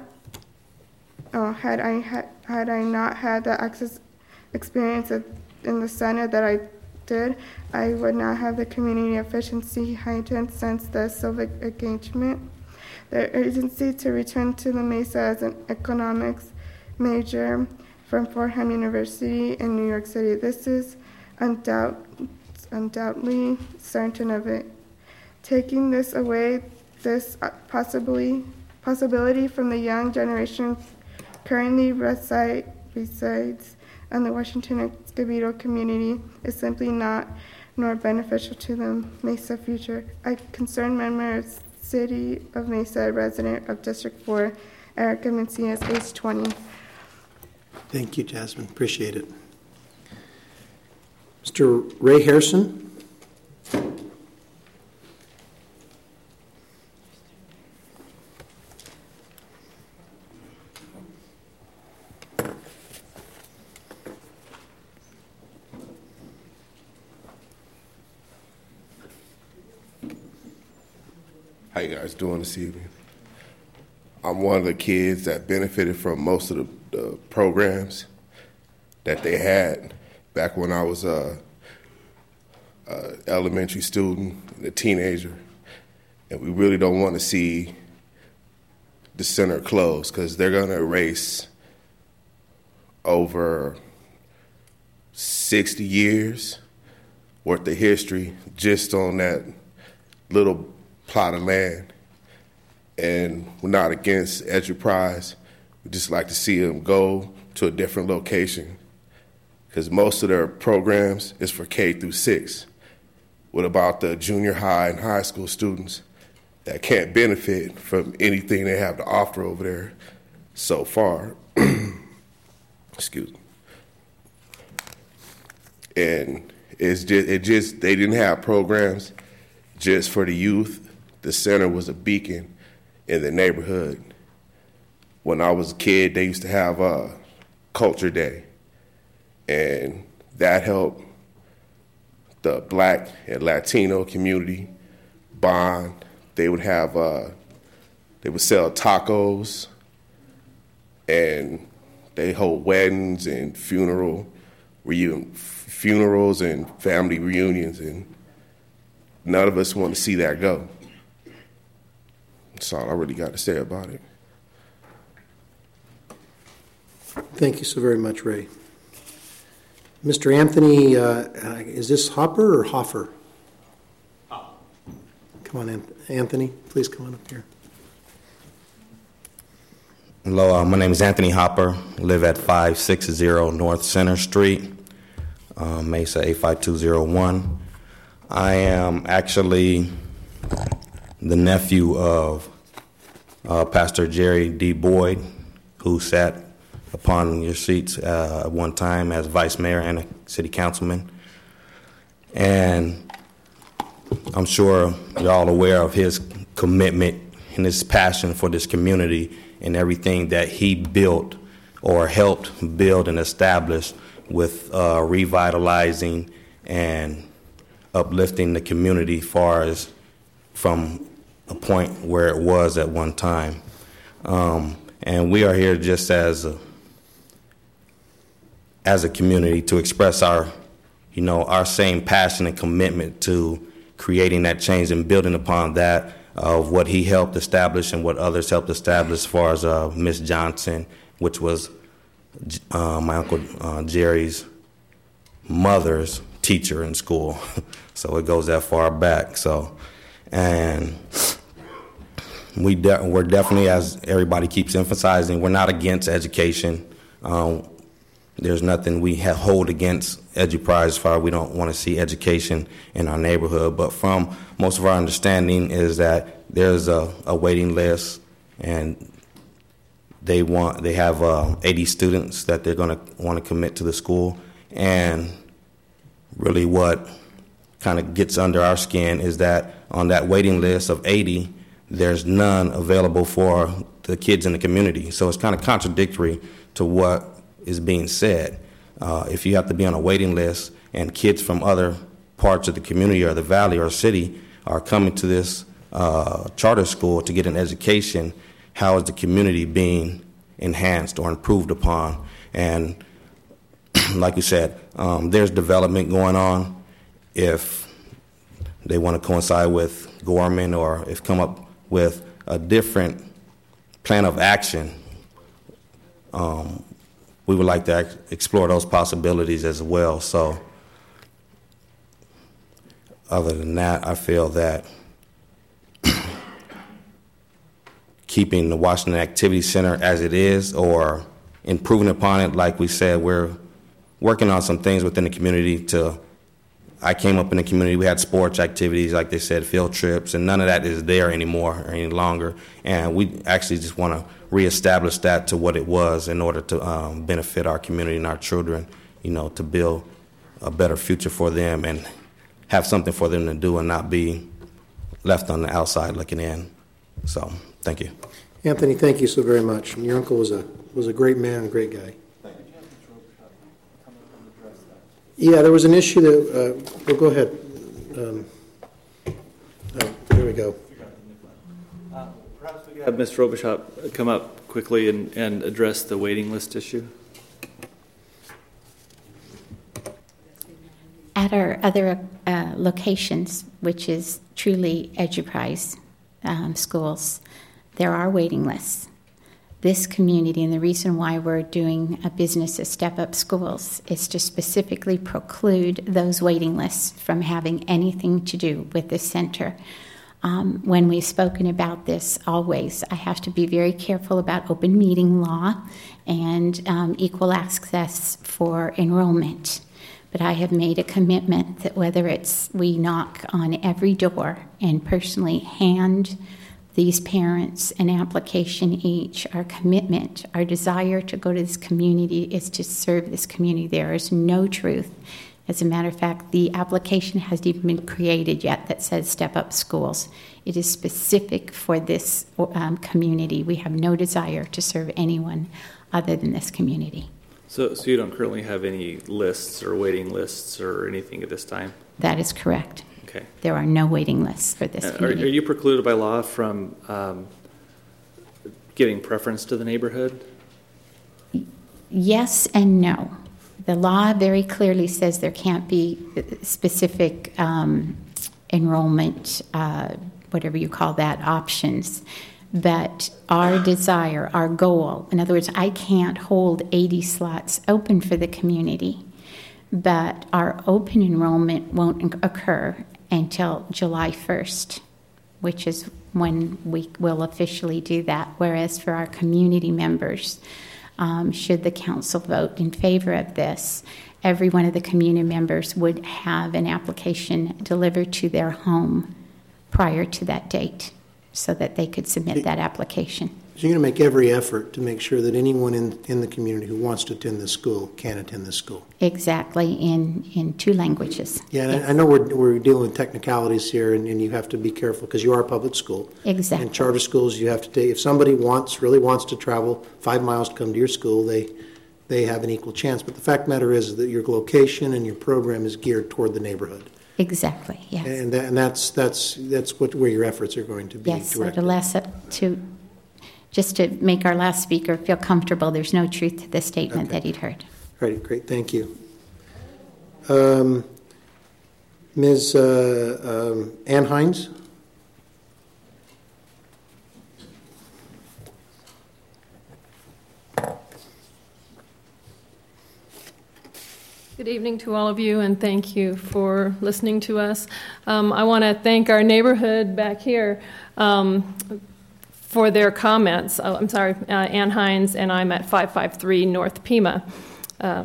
oh, had I had, had I not had the access experience in the center that I did, I would not have the community efficiency heightened since the civic engagement. The urgency to return to the Mesa as an economics major from Fordham University in New York City. This is undoubt, undoubtedly certain of it. Taking this away, this possibly possibility from the young generation currently reside, resides in the Washington Escobedo community is simply not nor beneficial to the Mesa future. I concerned members City of Mesa, resident of District four, Erica Mancias, age twenty. Thank you, Jasmine. Appreciate it. Mister Ray Harrison. How you guys doing this evening? I'm one of the kids that benefited from most of the, the programs that they had back when I was a, a elementary student, a teenager, and we really don't want to see the center close because they're going to erase over sixty years worth of history just on that little plot of land. And we're not against Enterprise. We just like to see them go to a different location because most of their programs is for K through six. What about the junior high and high school students that can't benefit from anything they have to offer over there so far? Excuse me. And it's just, it just, they didn't have programs just for the youth. The center was a beacon in the neighborhood. When I was a kid, they used to have a culture day, and that helped the Black and Latino community bond. They would have, uh, they would sell tacos, and they hold weddings and funeral, reun- funerals and family reunions, and none of us want to see that go. That's all I really got to say about it. Thank you so very much, Ray. Mister Anthony, uh, uh, is this Hopper or Hoffer? Hopper. Come on, Anthony. Please come on up here. Hello, uh, my name is Anthony Hopper. I live at five sixty North Center Street, uh, Mesa eight five two zero one. I am actually the nephew of uh, Pastor Jerry D. Boyd, who sat upon your seats uh, at one time as vice mayor and a city councilman. And I'm sure you're all aware of his commitment and his passion for this community and everything that he built or helped build and establish with uh, revitalizing and uplifting the community far as from a point where it was at one time. Um, and we are here just as a, as a community to express our, you know, our same passion and commitment to creating that change and building upon that of what he helped establish and what others helped establish as far as uh, Miss Johnson, which was uh, my Uncle uh, Jerry's mother's teacher in school. So it goes that far back. So, and we de- we're definitely, as everybody keeps emphasizing, we're not against education. Um, there's nothing we ha- hold against Enterprise as far as we don't want to see education in our neighborhood. But from most of our understanding is that there's a, a waiting list, and they want they have uh, eighty students that they're going to want to commit to the school. And really what kind of gets under our skin is that on that waiting list of eighty, there's none available for the kids in the community. So it's kind of contradictory to what is being said. Uh, if you have to be on a waiting list and kids from other parts of the community or the valley or city are coming to this uh, charter school to get an education, how is the community being enhanced or improved upon? And like you said, um, there's development going on. If they want to coincide with Gorman or if come up with a different plan of action, um, we would like to ex- explore those possibilities as well. So other than that, I feel that keeping the Washington Activity Center as it is or improving upon it, like we said, we're working on some things within the community to, I came up in the community, we had sports activities, like they said, field trips, and none of that is there anymore or any longer. And we actually just want to reestablish that to what it was in order to um, benefit our community and our children, you know, to build a better future for them and have something for them to do and not be left on the outside looking in. So, thank you. Anthony, thank you so very much. And your uncle was a was a great man, a great guy. Yeah, there was an issue that, uh, well, go ahead. Um, oh, there we go. Uh, perhaps we could have Mister Robichaud come up quickly and, and address the waiting list issue. At our other uh, locations, which is truly Eduprise um, schools, there are waiting lists. This community, and the reason why we're doing a business as Step Up Schools, is to specifically preclude those waiting lists from having anything to do with the center. Um, when we've spoken about this, always, I have to be very careful about open meeting law and um, equal access for enrollment. But I have made a commitment that whether it's we knock on every door and personally hand these parents an application each, our commitment, our desire to go to this community is to serve this community. There is no truth. As a matter of fact, the application hasn't even been created yet that says Step Up Schools. It is specific for this um, community. We have no desire to serve anyone other than this community. So, so you don't currently have any lists or waiting lists or anything at this time? That is correct. Okay. There are no waiting lists for this Uh, are, community. are you precluded by law from um, giving preference to the neighborhood? Yes and no. The law very clearly says there can't be specific um, enrollment, uh, whatever you call that, options. But our desire, our goal, in other words, I can't hold eighty slots open for the community, but our open enrollment won't occur until July first, which is when we will officially do that. Whereas for our community members, um, should the council vote in favor of this, every one of the community members would have an application delivered to their home prior to that date so that they could submit that application. So you're going to make every effort to make sure that anyone in, in the community who wants to attend this school can attend this school. Exactly, in, in two languages. Yeah, and yes. I, I know we're, we're dealing with technicalities here, and, and you have to be careful because you are a public school. Exactly. And charter schools, you have to take, if somebody wants, really wants to travel five miles to come to your school, they they have an equal chance. But the fact of the matter is that your location and your program is geared toward the neighborhood. Exactly, yes. And, that, and that's that's that's what where your efforts are going to be yes, directed. so to, less, to just to make our last speaker feel comfortable, there's no truth to the statement Okay. that he'd heard. All right, great, thank you. Um, Miz Uh, um, Ann Hines? Good evening to all of you, and thank you for listening to us. Um, I want to thank our neighborhood back here um, for their comments. Oh, I'm sorry, uh, Ann Hines, and I'm at five five three North Pima. Uh,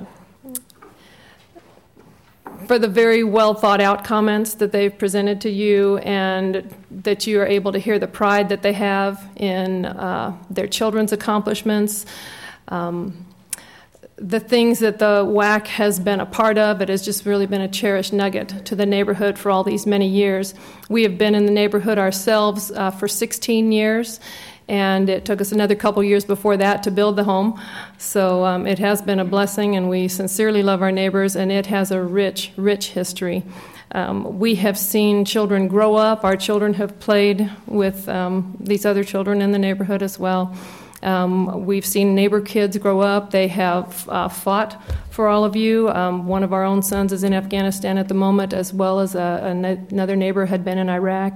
for the very well thought out comments that they've presented to you, and that you are able to hear the pride that they have in uh, their children's accomplishments. Um, The things that the W A C has been a part of, it has just really been a cherished nugget to the neighborhood for all these many years. We have been in the neighborhood ourselves uh, for sixteen years, and it took us another couple years before that to build the home. So um, it has been a blessing, and we sincerely love our neighbors, and it has a rich, rich history. Um, we have seen children grow up. Our children have played with um, these other children in the neighborhood as well. Um, we've seen neighbor kids grow up. They have uh, fought for all of you. Um, one of our own sons is in Afghanistan at the moment, as well as a, another neighbor had been in Iraq.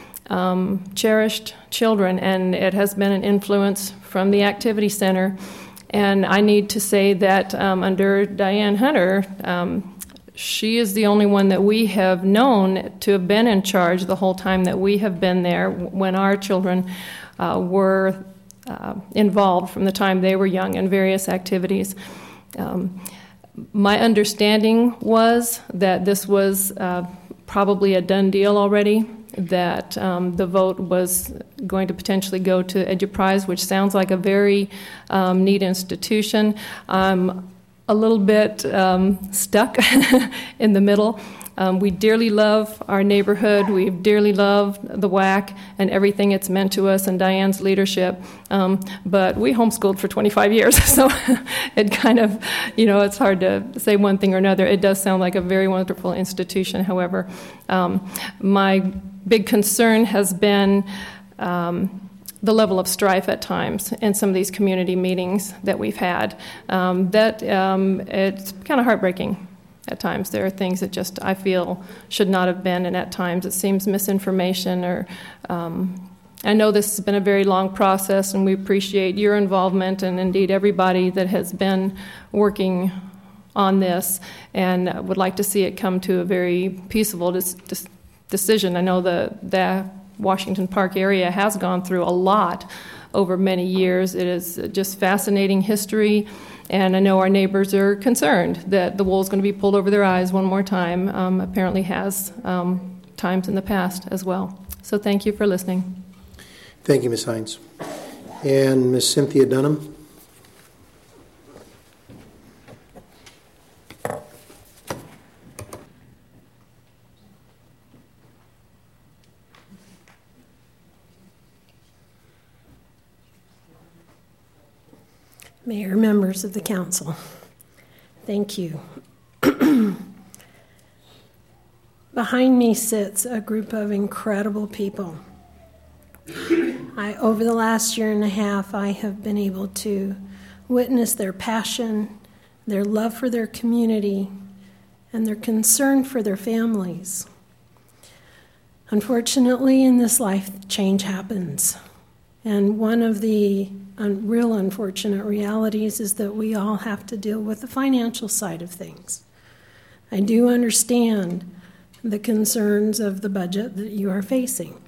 Um, cherished children, and it has been an influence from the Activity Center. And I need to say that um, under Diane Hunter, um, she is the only one that we have known to have been in charge the whole time that we have been there when our children uh, were Uh, involved from the time they were young in various activities. Um, my understanding was that this was uh, probably a done deal already, that um, the vote was going to potentially go to Eduprise, which sounds like a very um, neat institution. I'm a little bit um, stuck in the middle. Um, we dearly love our neighborhood. We dearly love the W A C and everything it's meant to us and Diane's leadership. Um, but we homeschooled for twenty-five years, so it kind of, you know, it's hard to say one thing or another. It does sound like a very wonderful institution, however. Um, my big concern has been um, the level of strife at times in some of these community meetings that we've had. Um, that um, it's kind of heartbreaking. At times there are things that just I feel should not have been, and at times it seems misinformation or um, I know this has been a very long process, and we appreciate your involvement and indeed everybody that has been working on this, and would like to see it come to a very peaceable dis- dis- decision. I know the, the Washington Park area has gone through a lot over many years. It is just fascinating history, and I know our neighbors are concerned that the wool is going to be pulled over their eyes one more time. Um, apparently has um, times in the past as well. So thank you for listening. Thank you, Miz Hines. And Miz Cynthia Dunham. Mayor, members of the council, thank you. Behind me sits a group of incredible people. I, over the last year and a half, I have been able to witness their passion, their love for their community, and their concern for their families. Unfortunately, in this life, change happens. And one of the un- real unfortunate realities is that we all have to deal with the financial side of things. I do understand the concerns of the budget that you are facing.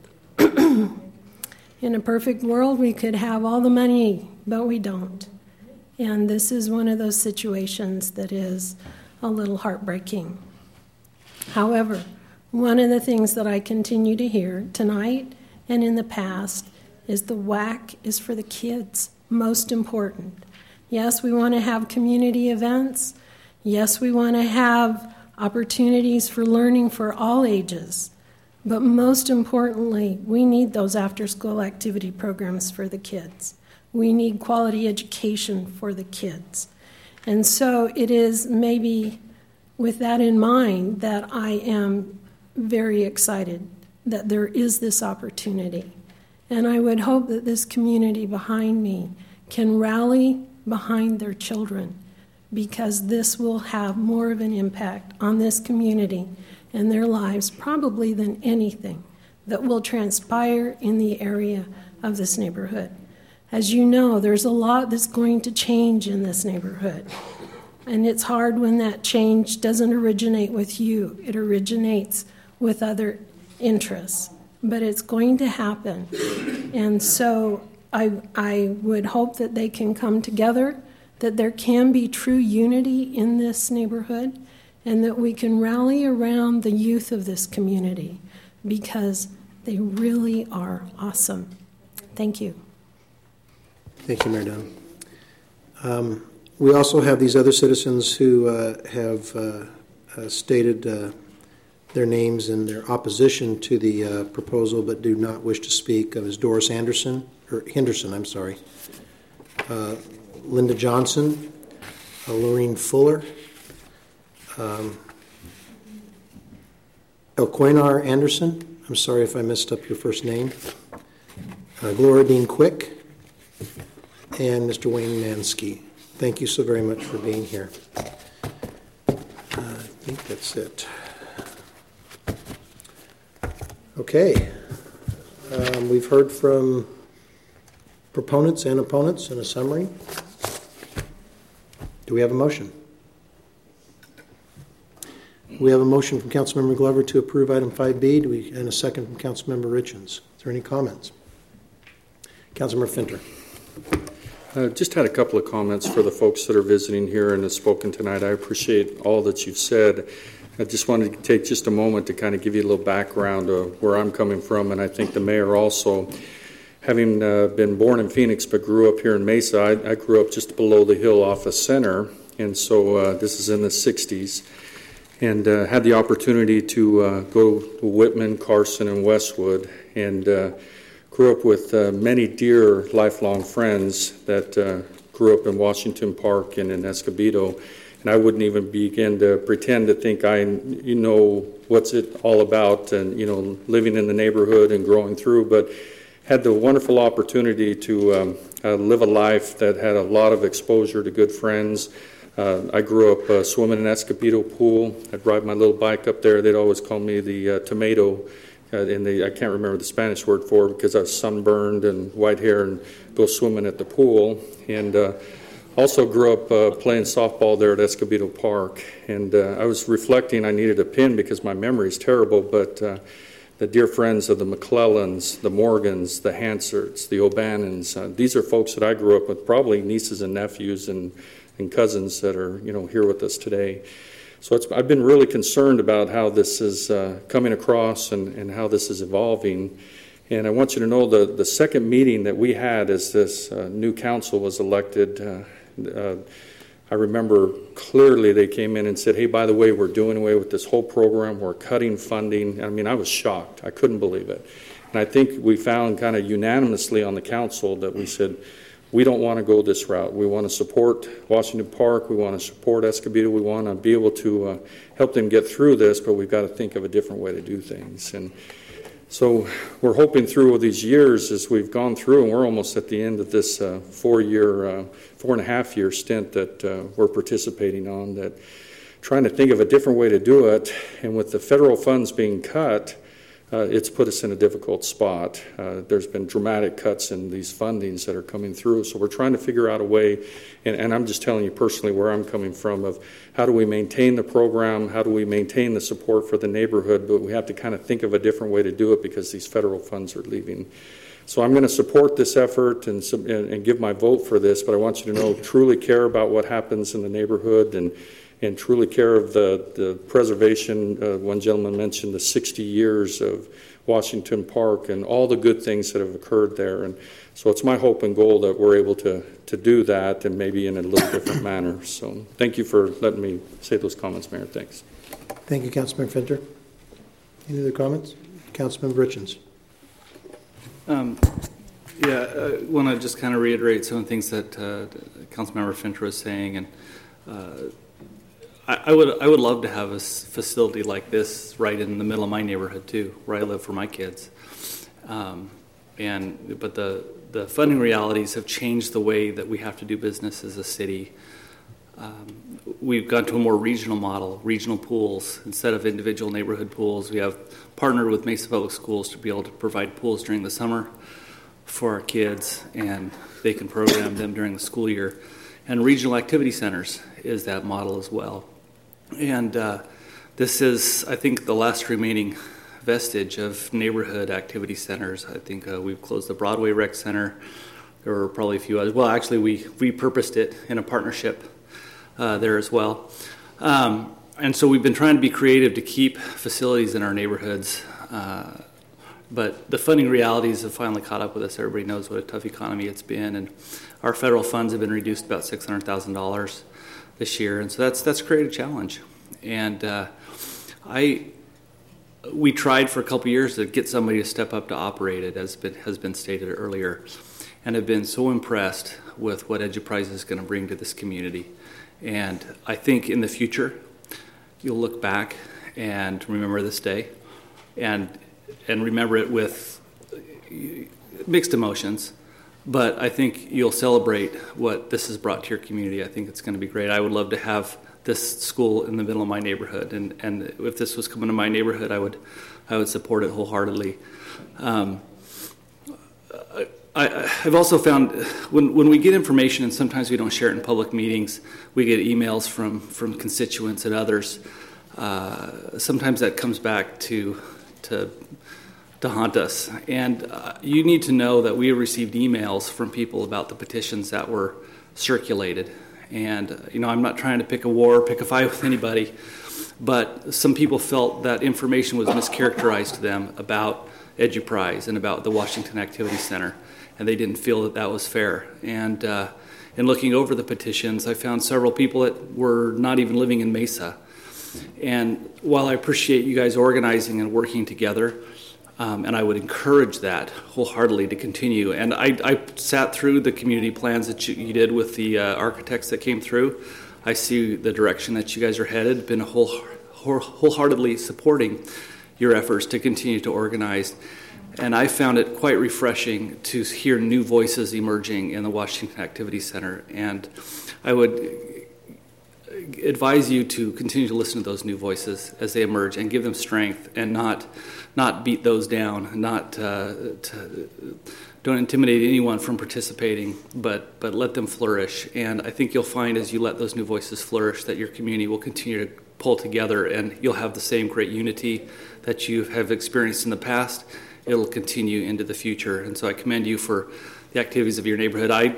In a perfect world, we could have all the money, but we don't. And this is one of those situations that is a little heartbreaking. However, one of the things that I continue to hear tonight and in the past is the W A C is for the kids, most important. Yes, we want to have community events. Yes, we want to have opportunities for learning for all ages. But most importantly, we need those after-school activity programs for the kids. We need quality education for the kids. And so it is maybe with that in mind that I am very excited that there is this opportunity. And I would hope that this community behind me can rally behind their children, because this will have more of an impact on this community and their lives probably than anything that will transpire in the area of this neighborhood. As you know, there's a lot that's going to change in this neighborhood. And it's hard when that change doesn't originate with you. It originates with other interests. But it's going to happen. And so I, I would hope that they can come together, that there can be true unity in this neighborhood, and that we can rally around the youth of this community, because they really are awesome. Thank you. Thank you, Mayor Dunham. Um, we also have these other citizens who uh, have uh, uh, stated uh, their names in their opposition to the uh, proposal, but do not wish to speak. Of is Doris Anderson, or Henderson, I'm sorry, uh, Linda Johnson, uh, Lorene Fuller, um, Elquenar Anderson. I'm sorry if I messed up your first name. Uh, Gloria Dean Quick, and Mister Wayne Mansky. Thank you so very much for being here. Uh, I think that's it. Okay. Um, we've heard from proponents and opponents in a summary. Do we have a motion? We have a motion from Councilmember Glover to approve item five B. Do we, and a second from Councilmember Richens. Is there any comments? Councilmember Finter. Uh, just had a couple of comments for the folks that are visiting here and have spoken tonight. I appreciate all that you've said. I just wanted to take just a moment to kind of give you a little background of where I'm coming from, and I think the mayor also. Having uh, been born in Phoenix but grew up here in Mesa, I, I grew up just below the hill off of Center, and so uh, this is in the sixties, and uh, had the opportunity to uh, go to Whitman, Carson, and Westwood, and uh, grew up with uh, many dear lifelong friends that uh, grew up in Washington Park and in Escobedo. And I wouldn't even begin to pretend to think I, you know, what's it all about, and you know, living in the neighborhood and growing through. But had the wonderful opportunity to um, uh, live a life that had a lot of exposure to good friends, Uh, I grew up uh, swimming in Escobedo Pool. I'd ride my little bike up there. They'd always call me the uh, tomato, uh, and the, I can't remember the Spanish word for it because I was sunburned and white hair and go swimming at the pool. And uh, also grew up uh, playing softball there at Escobedo Park. And uh, I was reflecting I needed a pin because my memory is terrible, but uh, the dear friends of the McClellans, the Morgans, the Hanserts, the O'Bannons, uh, these are folks that I grew up with, probably nieces and nephews and and cousins that are, you know, here with us today. So it's, I've been really concerned about how this is uh, coming across and, and how this is evolving. And I want you to know the, the second meeting that we had as this uh, new council was elected, uh, uh, I remember clearly they came in and said, hey, by the way, we're doing away with this whole program. We're cutting funding. I mean, I was shocked. I couldn't believe it. And I think we found kind of unanimously on the council that we said, we don't want to go this route. We want to support Washington Park. We want to support Escobedo. We want to be able to uh, help them get through this, but we've got to think of a different way to do things. And so we're hoping through these years as we've gone through, and we're almost at the end of this uh, four-year, uh, four and a half year stint that uh, we're participating on, that trying to think of a different way to do it. And with the federal funds being cut, Uh, it's put us in a difficult spot. Uh, there's been dramatic cuts in these fundings that are coming through, so we're trying to figure out a way, and, and I'm just telling you personally where I'm coming from, of how do we maintain the program, how do we maintain the support for the neighborhood, but we have to kind of think of a different way to do it because these federal funds are leaving. So I'm going to support this effort and, and, and give my vote for this, but I want you to know, truly care about what happens in the neighborhood and and truly care of the, the preservation. Uh, one gentleman mentioned the sixty years of Washington Park and all the good things that have occurred there. And so it's my hope and goal that we're able to, to do that, and maybe in a little different manner. So thank you for letting me say those comments, Mayor. Thanks. Thank you, Councilmember Finter. Any other comments? Councilmember Richens. Um, yeah, I want to just kind of reiterate some of the things that uh, Councilmember Finter was saying. And uh, I would I would love to have a facility like this right in the middle of my neighborhood too, where I live for my kids. Um, and but the the funding realities have changed the way that we have to do business as a city. Um, we've gone to a more regional model, regional pools instead of individual neighborhood pools. We have partnered with Mesa Public Schools to be able to provide pools during the summer for our kids, and they can program them during the school year. And regional activity centers is that model as well. And uh, this is, I think, the last remaining vestige of neighborhood activity centers. I think uh, we've closed the Broadway Rec Center. There were probably a few others. Well, actually, we repurposed it in a partnership uh, there as well. Um, and so we've been trying to be creative to keep facilities in our neighborhoods. Uh, but the funding realities have finally caught up with us. Everybody knows what a tough economy it's been. And our federal funds have been reduced about six hundred thousand dollars this year, and so that's that's created a challenge. And uh, I, we tried for a couple years to get somebody to step up to operate it, as been, has been stated earlier, and have been so impressed with what EduPrise is going to bring to this community. And I think in the future, you'll look back and remember this day, and and remember it with mixed emotions. But I think you'll celebrate what this has brought to your community. I think it's going to be great. I would love to have this school in the middle of my neighborhood, and, and if this was coming to my neighborhood, I would I would support it wholeheartedly. Um, I, I've also found when when we get information, and sometimes we don't share it in public meetings, we get emails from from constituents and others. Uh, sometimes that comes back to to. to haunt us. And uh, you need to know that we have received emails from people about the petitions that were circulated. And, uh, you know, I'm not trying to pick a war, pick a fight with anybody, but some people felt that information was mischaracterized to them about EduPrise and about the Washington Activity Center, and they didn't feel that that was fair. And uh, in looking over the petitions, I found several people that were not even living in Mesa. And while I appreciate you guys organizing and working together, Um, and I would encourage that wholeheartedly to continue. And I, I sat through the community plans that you, you did with the uh, architects that came through. I see the direction that you guys are headed, been whole, wholeheartedly supporting your efforts to continue to organize. And I found it quite refreshing to hear new voices emerging in the Washington Activity Center. And I would advise you to continue to listen to those new voices as they emerge and give them strength, and not not beat those down, not uh, to, don't intimidate anyone from participating, but but let them flourish. And I think you'll find as you let those new voices flourish that your community will continue to pull together, and you'll have the same great unity that you have experienced in the past. It'll continue into the future. And so I commend you for the activities of your neighborhood. I,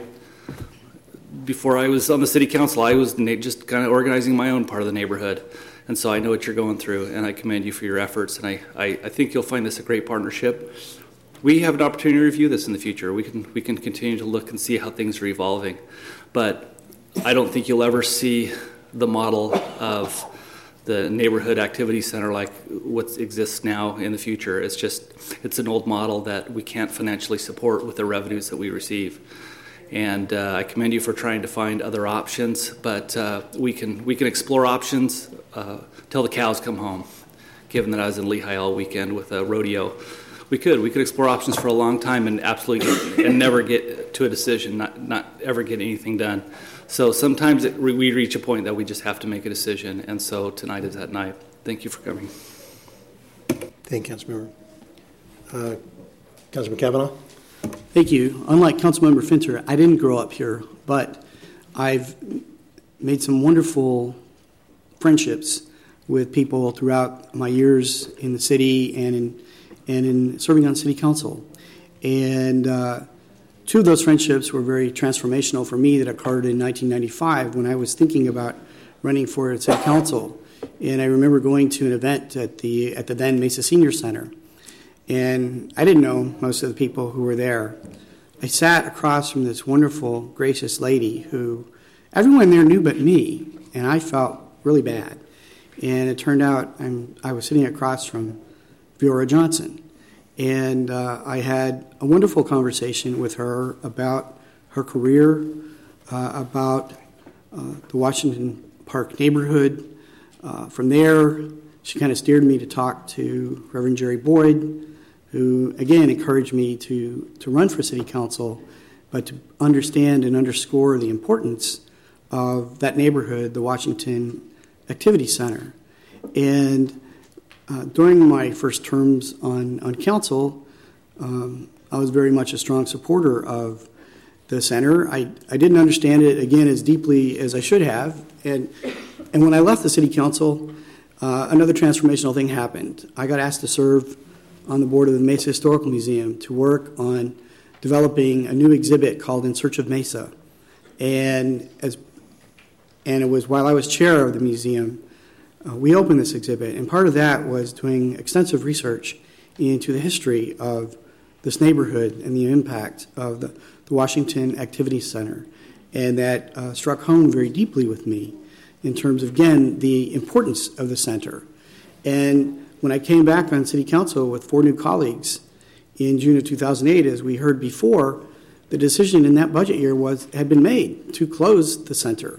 before I was on the city council, I was na- just kind of organizing my own part of the neighborhood. And so I know what you're going through, and I commend you for your efforts. And I, I, I think you'll find this a great partnership. We have an opportunity to review this in the future. We can we can continue to look and see how things are evolving. But I don't think you'll ever see the model of the neighborhood activity center like what exists now in the future. It's just, it's an old model that we can't financially support with the revenues that we receive. And uh, I commend you for trying to find other options, but uh, we can we can explore options uh, till the cows come home. Given that I was in Lehigh all weekend with a rodeo, we could we could explore options for a long time and absolutely get, and never get to a decision, not not ever get anything done. So sometimes it, we reach a point that we just have to make a decision, and so tonight is that night. Thank you for coming. Thank you, Councilmember. Uh, Councilman Kavanaugh. Thank you. Unlike Councilmember Finter, I didn't grow up here, but I've made some wonderful friendships with people throughout my years in the city and in and in serving on city council. And uh, two of those friendships were very transformational for me that occurred in nineteen ninety-five when I was thinking about running for city council. And I remember going to an event at the at the then Mesa Senior Center. And I didn't know most of the people who were there. I sat across from this wonderful, gracious lady who everyone there knew but me, and I felt really bad. And it turned out I'm, I was sitting across from Viora Johnson. And uh, I had a wonderful conversation with her about her career, uh, about uh, the Washington Park neighborhood. Uh, from there, she kind of steered me to talk to Reverend Jerry Boyd, who, again, encouraged me to, to run for city council, but to understand and underscore the importance of that neighborhood, the Washington Activity Center. And uh, during my first terms on, on council, um, I was very much a strong supporter of the center. I, I didn't understand it, again, as deeply as I should have. And, and when I left the city council, uh, another transformational thing happened. I got asked to serve on the board of the Mesa Historical Museum to work on developing a new exhibit called In Search of Mesa. And as and it was while I was chair of the museum, uh, we opened this exhibit. And part of that was doing extensive research into the history of this neighborhood and the impact of the, the Washington Activity Center. And that uh, struck home very deeply with me in terms of, again, the importance of the center. And when I came back on city council with four new colleagues in June of two thousand eight, as we heard before, the decision in that budget year was had been made to close the center.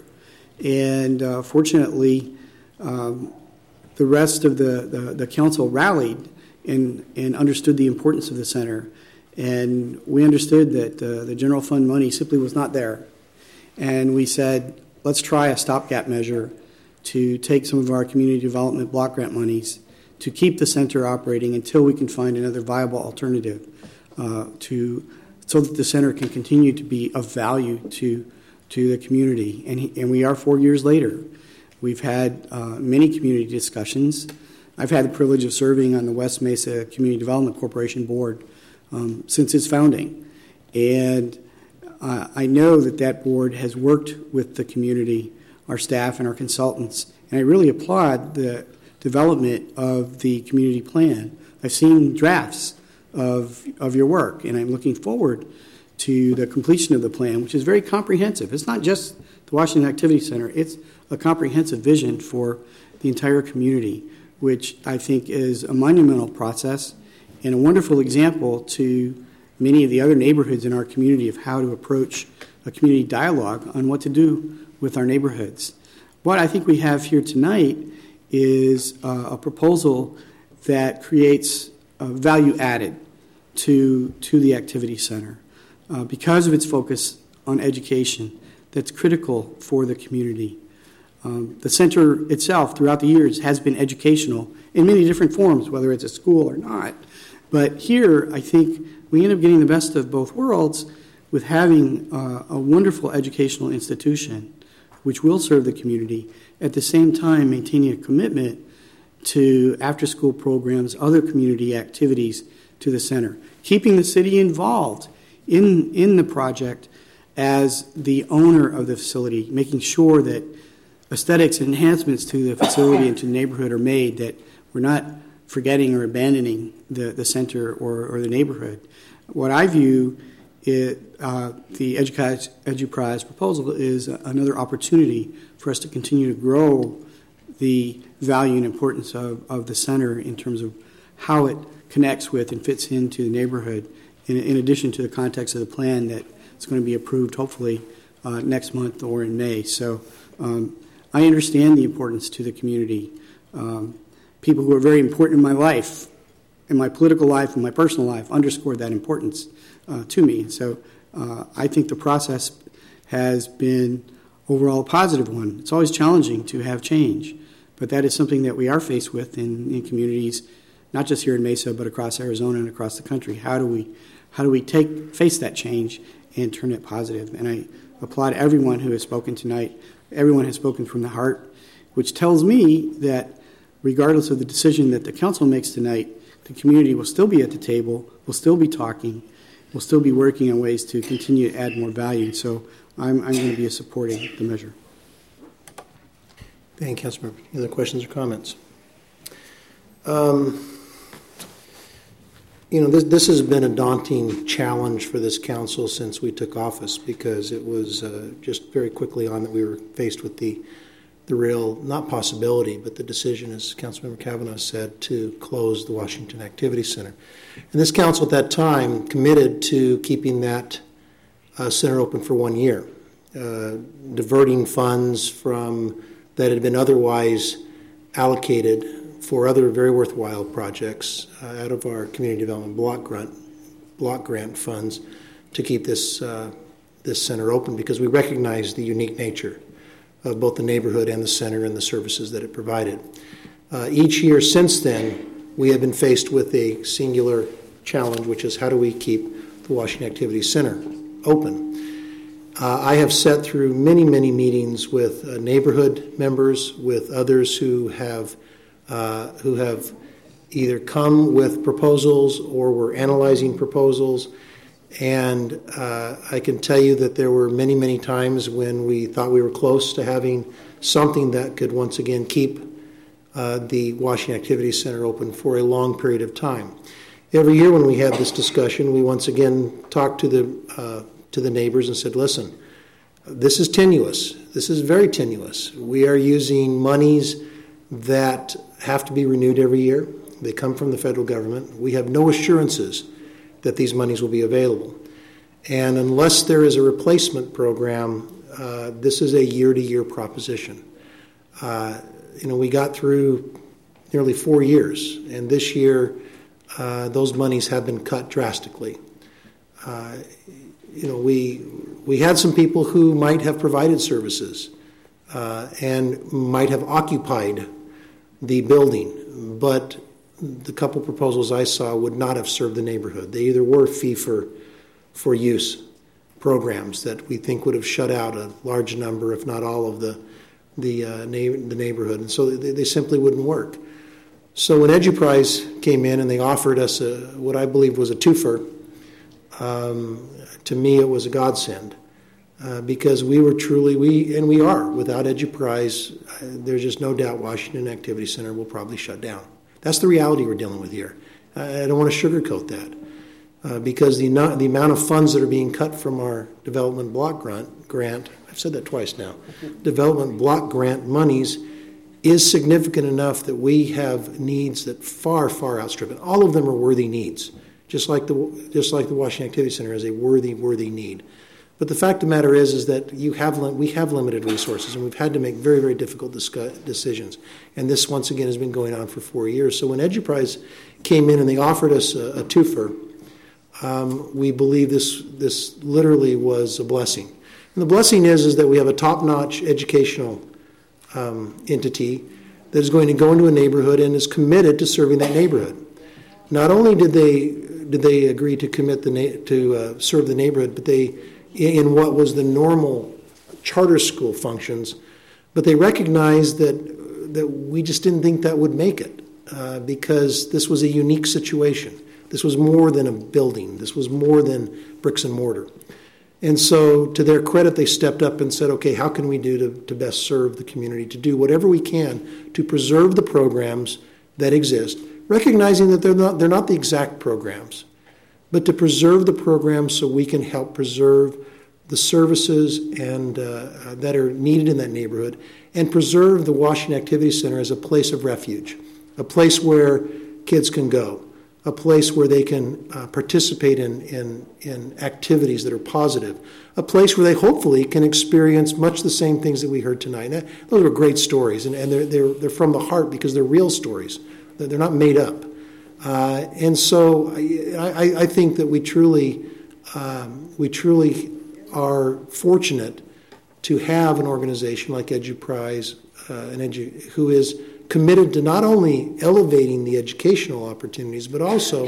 And uh, fortunately, um, the rest of the, the, the council rallied and, and understood the importance of the center. And we understood that uh, the general fund money simply was not there. And we said, let's try a stopgap measure to take some of our community development block grant monies to keep the center operating until we can find another viable alternative uh, to so that the center can continue to be of value to to the community. And, he, and we are four years later. We've had uh, many community discussions. I've had the privilege of serving on the West Mesa Community Development Corporation board um, since its founding. And uh, I know that that board has worked with the community, our staff and our consultants, and I really applaud the development of the community plan. I've seen drafts of of your work, and I'm looking forward to the completion of the plan, which is very comprehensive. It's not just the Washington Activity Center. It's a comprehensive vision for the entire community, which I think is a monumental process and a wonderful example to many of the other neighborhoods in our community of how to approach a community dialogue on what to do with our neighborhoods. What I think we have here tonight is uh, a proposal that creates uh, value added to, to the activity center uh, because of its focus on education that's critical for the community. Um, the center itself, throughout the years, has been educational in many different forms, whether it's a school or not. But here, I think we end up getting the best of both worlds with having uh, a wonderful educational institution which will serve the community, at the same time maintaining a commitment to after-school programs, other community activities to the center, keeping the city involved in, in the project as the owner of the facility, making sure that aesthetics and enhancements to the facility and to the neighborhood are made, that we're not forgetting or abandoning the, the center or, or the neighborhood. What I view it, uh, the Eduprize, Eduprize proposal is another opportunity for us to continue to grow the value and importance of, of the center in terms of how it connects with and fits into the neighborhood, in, in addition to the context of the plan that's going to be approved hopefully uh, next month or in May. So um, I understand the importance to the community. Um, people who are very important in my life, in my political life and my personal life, underscored that importance uh, to me. So uh, I think the process has been overall a positive one. It's always challenging to have change, but that is something that we are faced with in, in communities, not just here in Mesa, but across Arizona and across the country. How do we, how do we take face that change and turn it positive? And I applaud everyone who has spoken tonight. Everyone has spoken from the heart, which tells me that regardless of the decision that the council makes tonight, the community will still be at the table, will still be talking, will still be working on ways to continue to add more value. So I'm, I'm going to be supporting the measure. Thank you, Councilmember. Any other questions or comments? Um, you know, this, this has been a daunting challenge for this council since we took office, because it was uh, just very quickly on that we were faced with the the real, not possibility, but the decision, as Councilmember Kavanaugh said, to close the Washington Activity Center. And this council at that time committed to keeping that uh, center open for one year, uh, diverting funds from that had been otherwise allocated for other very worthwhile projects uh, out of our community development block grant block grant funds to keep this uh, this center open, because we recognize the unique nature of both the neighborhood and the center and the services that it provided. Uh, each year since then, we have been faced with a singular challenge, which is how do we keep the Washington Activity Center open? Uh, I have sat through many, many meetings with uh, neighborhood members, with others who have uh, who have either come with proposals or were analyzing proposals. And uh, I can tell you that there were many, many times when we thought we were close to having something that could once again keep uh, the Washington Activity Center open for a long period of time. Every year when we had this discussion, we once again talked to the uh, to the neighbors and said, listen, this is tenuous. This is very tenuous. We are using monies that have to be renewed every year. They come from the federal government. We have no assurances that these monies will be available. And unless there is a replacement program, uh, this is a year-to-year proposition. Uh, you know, we got through nearly four years, and this year uh, those monies have been cut drastically. Uh, you know, we we had some people who might have provided services uh, and might have occupied the building, but the couple proposals I saw would not have served the neighborhood. They either were fee for, for use programs that we think would have shut out a large number, if not all, of the the, uh, na- the neighborhood, and so they, they simply wouldn't work. So when Eduprize came in and they offered us a, what I believe was a twofer, um, to me it was a godsend, uh, because we were truly, we and we are, without Eduprize, uh, there's just no doubt Washington Activity Center will probably shut down. That's the reality we're dealing with here. I don't want to sugarcoat that, uh, because the, no, the amount of funds that are being cut from our development block grant, grant, I've said that twice now, development block grant monies is significant enough that we have needs that far, far outstrip it. All of them are worthy needs, just like the just like the Washington Activity Center is a worthy, worthy need. But the fact of the matter is, is that you have we have limited resources, and we've had to make very, very difficult discuss, decisions. And this, once again, has been going on for four years. So when Eduprize came in and they offered us a, a twofer, um, we believe this this literally was a blessing. And the blessing is is that we have a top-notch educational um, entity that is going to go into a neighborhood and is committed to serving that neighborhood. Not only did they did they agree to commit the na- to uh, serve the neighborhood, but they in what was the normal charter school functions, but they recognized that that we just didn't think that would make it uh, because this was a unique situation. This was more than a building. This was more than bricks and mortar. And so, to their credit, they stepped up and said, okay, how can we do to, to best serve the community, to do whatever we can to preserve the programs that exist, recognizing that they're not, they're not the exact programs, but to preserve the programs so we can help preserve the services and uh, that are needed in that neighborhood, and preserve the Washington Activity Center as a place of refuge, a place where kids can go, a place where they can uh, participate in, in, in activities that are positive, a place where they hopefully can experience much the same things that we heard tonight. And that, those are great stories, and, and they're, they're, they're from the heart because they're real stories. They're not made up. Uh, and so I, I, I think that we truly, um, we truly are fortunate to have an organization like EduPrize, uh, an edu- who is committed to not only elevating the educational opportunities, but also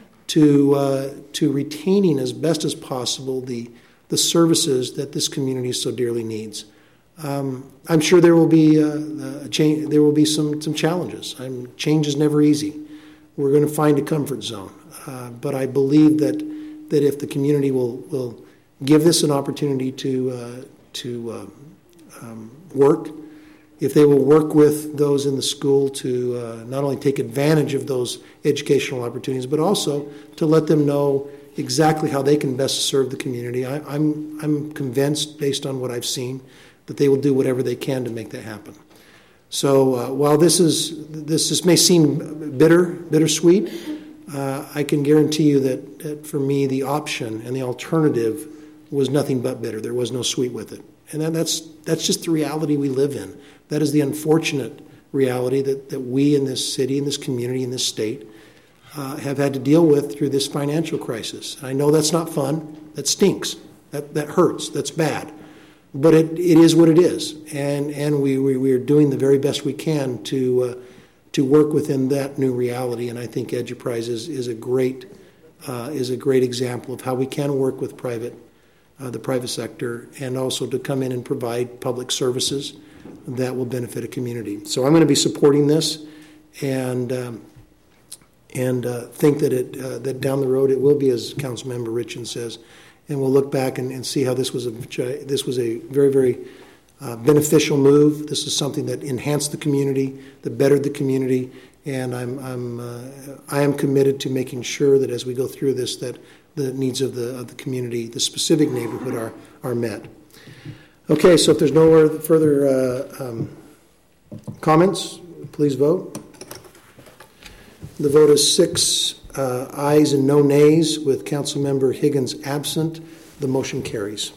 to uh, to retaining as best as possible the the services that this community so dearly needs. Um, I'm sure there will be uh, a change. There will be some some challenges. I'm, change is never easy. We're going to find a comfort zone, uh, but I believe that that if the community will will give this an opportunity to uh, to uh, um, work. If they will work with those in the school to uh, not only take advantage of those educational opportunities, but also to let them know exactly how they can best serve the community, I, I'm I'm convinced, based on what I've seen, that they will do whatever they can to make that happen. So uh, while this is this this may seem bitter, bittersweet, uh, I can guarantee you that, that for me the option and the alternative was nothing but bitter. There was no sweet with it, and that, that's that's just the reality we live in. That is the unfortunate reality that, that we in this city, in this community, in this state, uh, have had to deal with through this financial crisis. And I know that's not fun. That stinks. That that hurts. That's bad. But it, it is what it is. And and we, we, we are doing the very best we can to uh, to work within that new reality. And I think EduPrize is, is a great uh, is a great example of how we can work with private uh, the private sector, and also to come in and provide public services that will benefit a community. So I'm going to be supporting this, and um, and uh, think that it uh, that down the road it will be, as Councilmember Richin says, and we'll look back and, and see how this was a this was a very very uh, beneficial move. This is something that enhanced the community, that bettered the community, and I'm I'm uh, I am committed to making sure that as we go through this, that the needs of the of the community, the specific neighborhood, are are met. Okay, so if there's no further uh, um, comments, please vote. The vote is six uh, ayes and no nays, with Councilmember Higgins absent. The motion carries.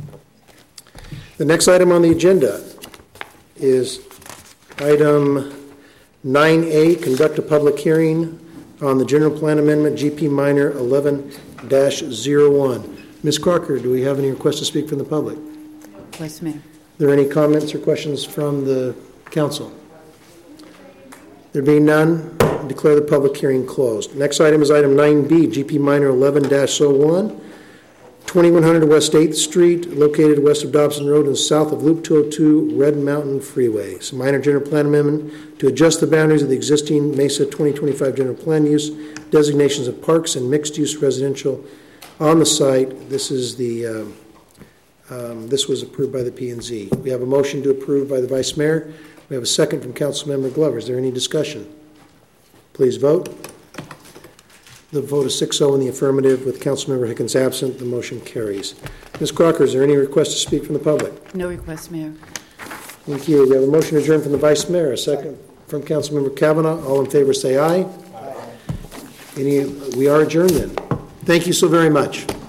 The next item on the agenda is item nine A, conduct a public hearing on the General Plan Amendment G P Minor eleven dash zero one. Miz Crocker, do we have any requests to speak from the public? Yes, Mayor. Are there any comments or questions from the council? There being none, I declare the public hearing closed. Next item is item nine B, G P Minor eleven dash zero one, twenty-one hundred West eighth Street, located west of Dobson Road and south of Loop two oh two Red Mountain Freeway. It's a minor general plan amendment to adjust the boundaries of the existing Mesa twenty twenty-five general plan use, designations of parks and mixed-use residential on the site. This is the um, um, this was approved by the P and Z. We have a motion to approve by the Vice Mayor. We have a second from Councilmember Glover. Is there any discussion? Please vote. The vote is six oh in the affirmative, with Councilmember Higgins absent. The motion carries. Miz Crocker, is there any request to speak from the public? No request, Mayor. Thank you. We have a motion to adjourn from the Vice Mayor, a second from Councilmember Kavanaugh. All in favor say aye. Aye. Any, we are adjourned then. Thank you so very much.